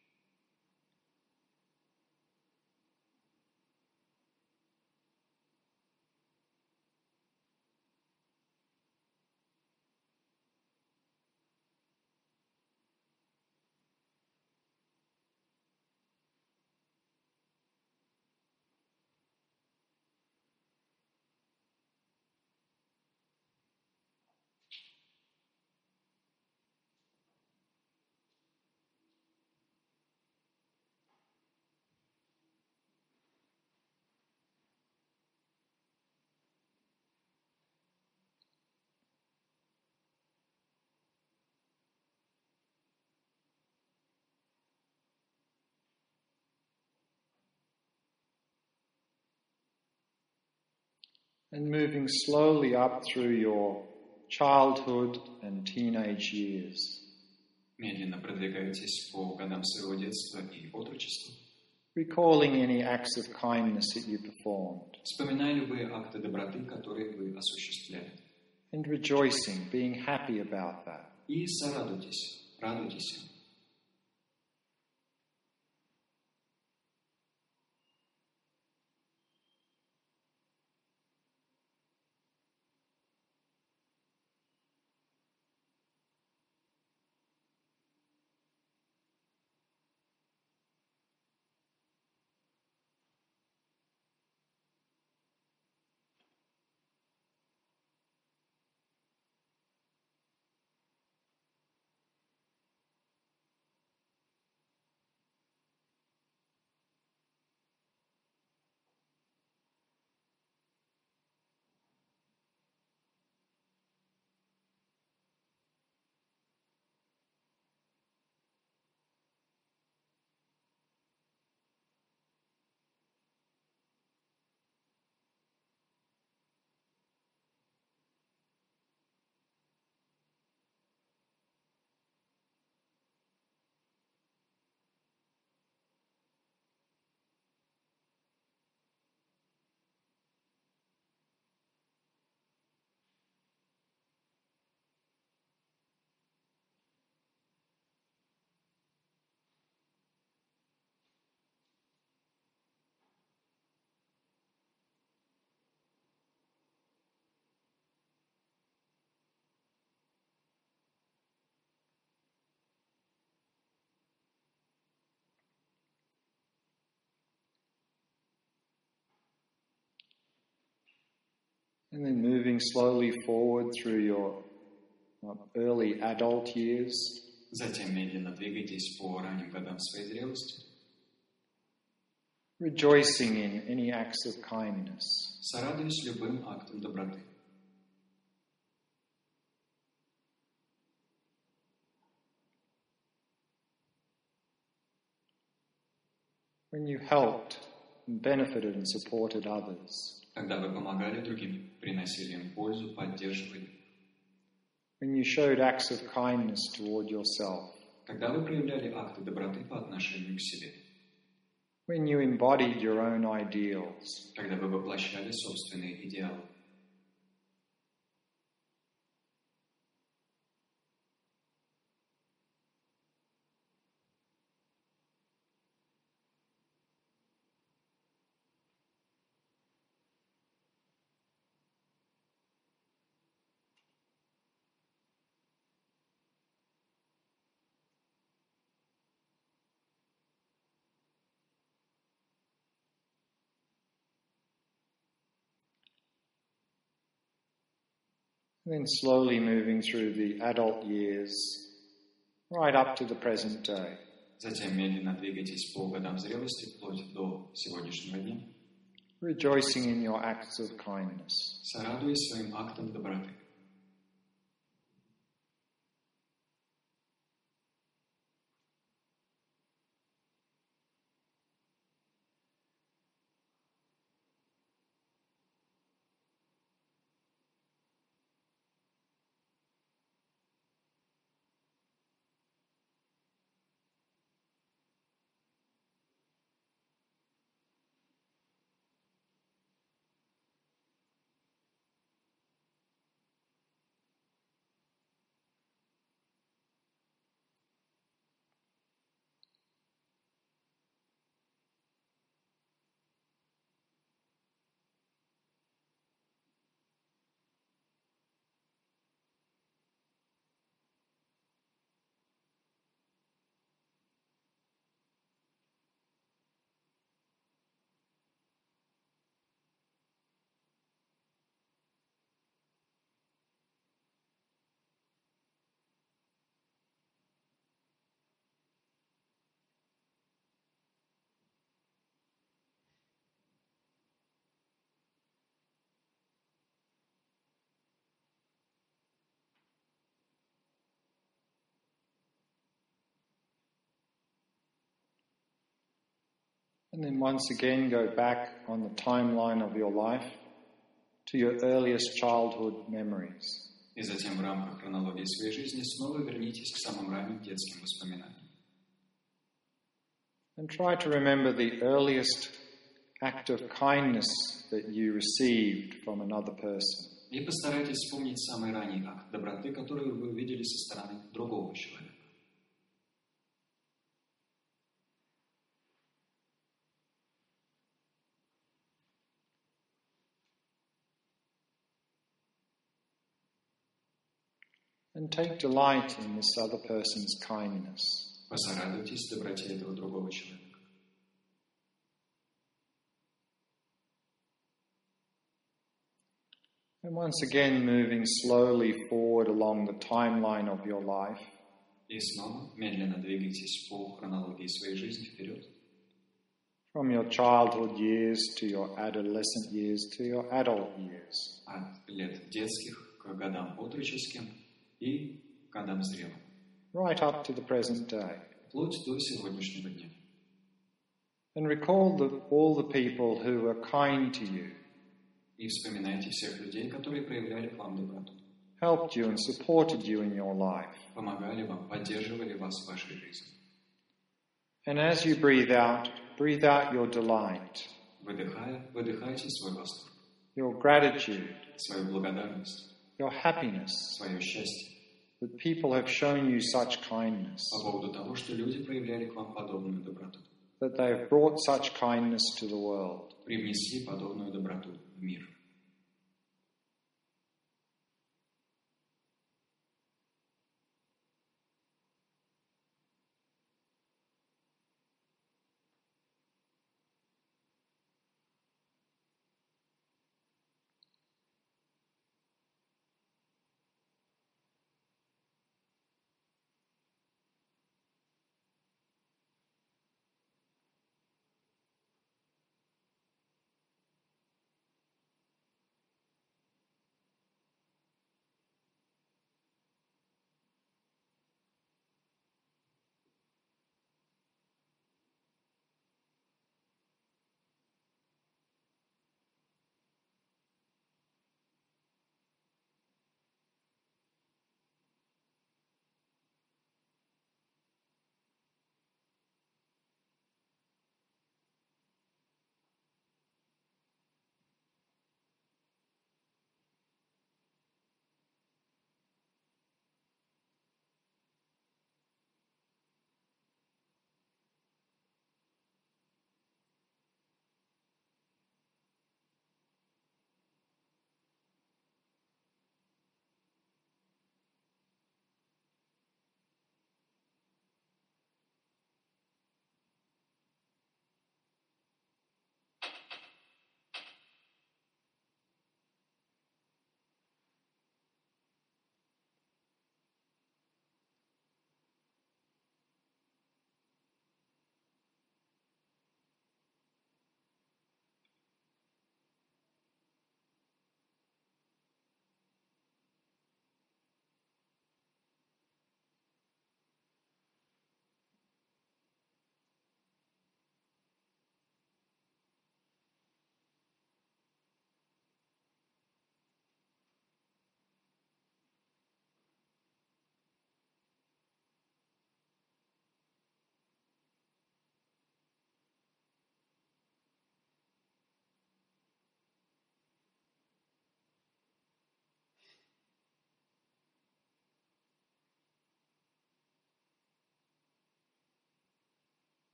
And moving slowly up through your childhood and teenage years. Медленно продвигайтесь по годам своего детства и отрочества. Recalling any acts of kindness that you performed. Вспоминая любые акты доброты, которые вы осуществляли. And rejoicing, being happy about that. И сорадуйтесь, радуйтесь им. And then moving slowly forward through your uh, early adult years. Затем медленно двигайтесь по ранним годам своей зрелости. Rejoicing in any acts of kindness. Сорадуясь любым актам доброты. When you helped and benefited and supported others. Когда вы помогали другим, приносили им пользу, поддерживали. When you showed acts of kindness toward yourself. Когда вы проявляли акты доброты по отношению к себе. When you embodied your own ideals. Когда вы воплощали собственные идеалы. And then slowly moving through the adult years, right up to the present day. Затем медленно двигайтесь по годам зрелости, вплоть до сегодняшнего дня. Rejoicing in your acts of kindness. Сорадуясь своим актам доброты. And then once again go back on the timeline of your life to your earliest childhood memories. И затем в рамках хронологии своей жизни снова вернитесь к самым ранним детским воспоминаниям. And try to remember the earliest act of kindness that you received from another person. И постарайтесь вспомнить самый ранний акт доброты, который вы увидели со стороны другого человека. And take delight in this other person's kindness. Порадуйтесь доброте этого другого человека. And once again, moving slowly forward along the timeline of your life. И снова медленно двигайтесь по хронологии своей жизни вперед. From your childhood years to your adolescent years to your adult years. От лет детских к годам отроческим и годам зрелым. Right up to the present day. Вплоть до сегодняшнего дня. And recall the, all the people who were kind to you. И вспоминайте всех людей, которые проявляли к вам доброту. Helped you and supported you in your life. Помогали вам, поддерживали вас в вашей жизни. And as you breathe out, breathe out your delight. Выдыхая, выдыхайте свой восторг. Your gratitude. Свою благодарность. Your happiness. Свое счастье. That people have shown you such kindness. По поводу того, что люди проявляли к вам подобную доброту. That they have brought such kindness to the world. Привнесли подобную доброту в мир.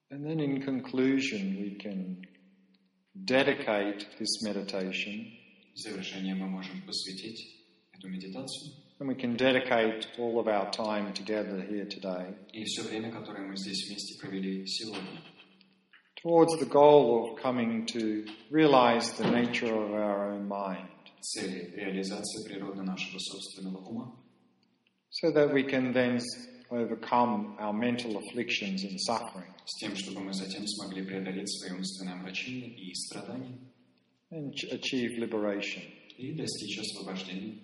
And then in conclusion, we can dedicate this meditation. В завершение мы можем посвятить эту медитацию. And we can dedicate all of our time together here today И все время, которое мы здесь вместе провели сегодня, towards the goal of coming to realize the nature of our own mind, цели реализации природы нашего собственного ума, so that we can then overcome our mental afflictions and suffering с тем, чтобы мы затем смогли преодолеть свои умственные омрачения и страдания and ch- achieve liberation. и достичь освобождения.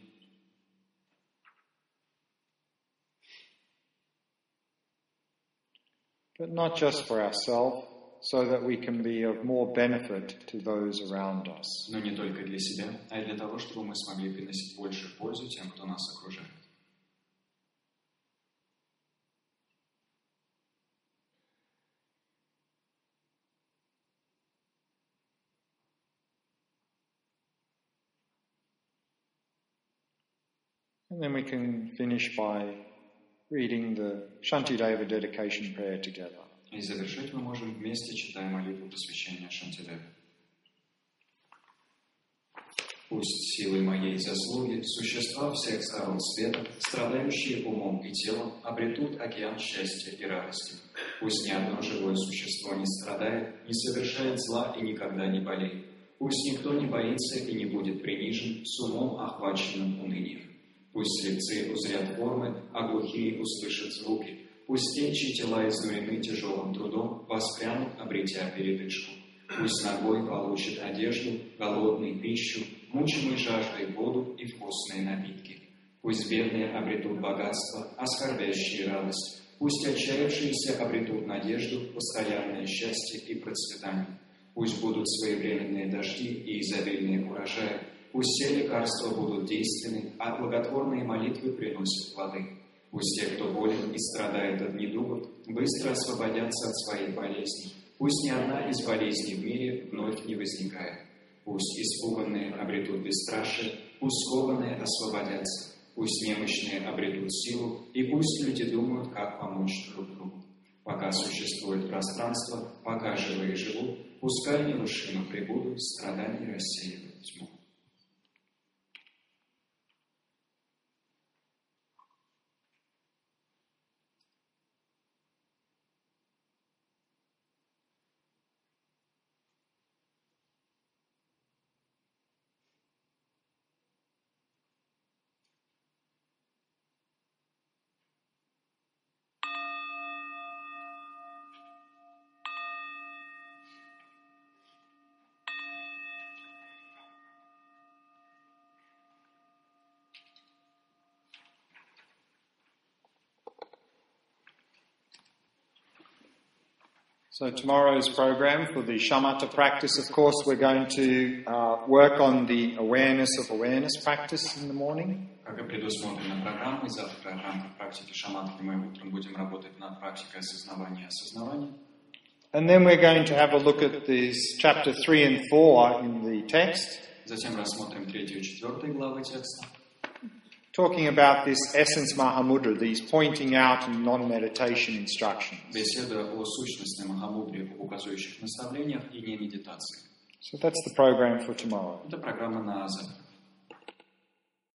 But not just for ourselves, so that we can be of more benefit to those around us. Но не только для себя, а и для того, чтобы мы смогли приносить больше пользу тем, кто нас окружает. And then we can finish by reading the Shantideva dedication prayer together. И завершить мы можем вместе, читая молитву посвящения Шантидеве. Пусть силой моей заслуги существа всех сторон света, страдающие умом и телом, обретут океан счастья и радости. Пусть ни одно живое существо не страдает, не совершает зла и никогда не болеет. Пусть никто не боится и не будет принижен с умом, охваченным унынием. Пусть слепцы узрят формы, а глухие услышат звуки. Пусть те, чьи тела изнурены тяжелым трудом, воспрянут, обретя передышку. Пусть нагой получит одежду, голодный пищу, мучимый жаждой воду и вкусные напитки. Пусть бедные обретут богатство, а скорбящие радость. Пусть отчаявшиеся обретут надежду, постоянное счастье и процветание. Пусть будут своевременные дожди и изобильные урожаи. Пусть все лекарства будут действенны, а благотворные молитвы приносят плоды. Пусть те, кто болен и страдает от недугов, быстро освободятся от своих болезней. Пусть ни одна из болезней в мире вновь не возникает. Пусть испуганные обретут бесстрашие, пусть скованные освободятся. Пусть немощные обретут силу, и пусть люди думают, как помочь друг другу. Пока существует пространство, пока живые живут, пускай нерушимо пребудут, страдания рассеивают тьму. So tomorrow's program for the shamatha practice, of course, we're going to uh, work on the awareness of awareness practice in the morning. Как и предусмотрено программой, завтра в рамках практики шаматхи мы утром будем работать над практикой осознавания и осознавания. And then we're going to have a look at these chapter three and four in the text, Затем рассмотрим третью и четвертую главы текста, talking about this essence Mahamudra, these pointing out and non-meditation instructions. беседуя о сущности Махамудре, об указующих наставлениях и не медитации. So that's the program for tomorrow. Это программа на завтра.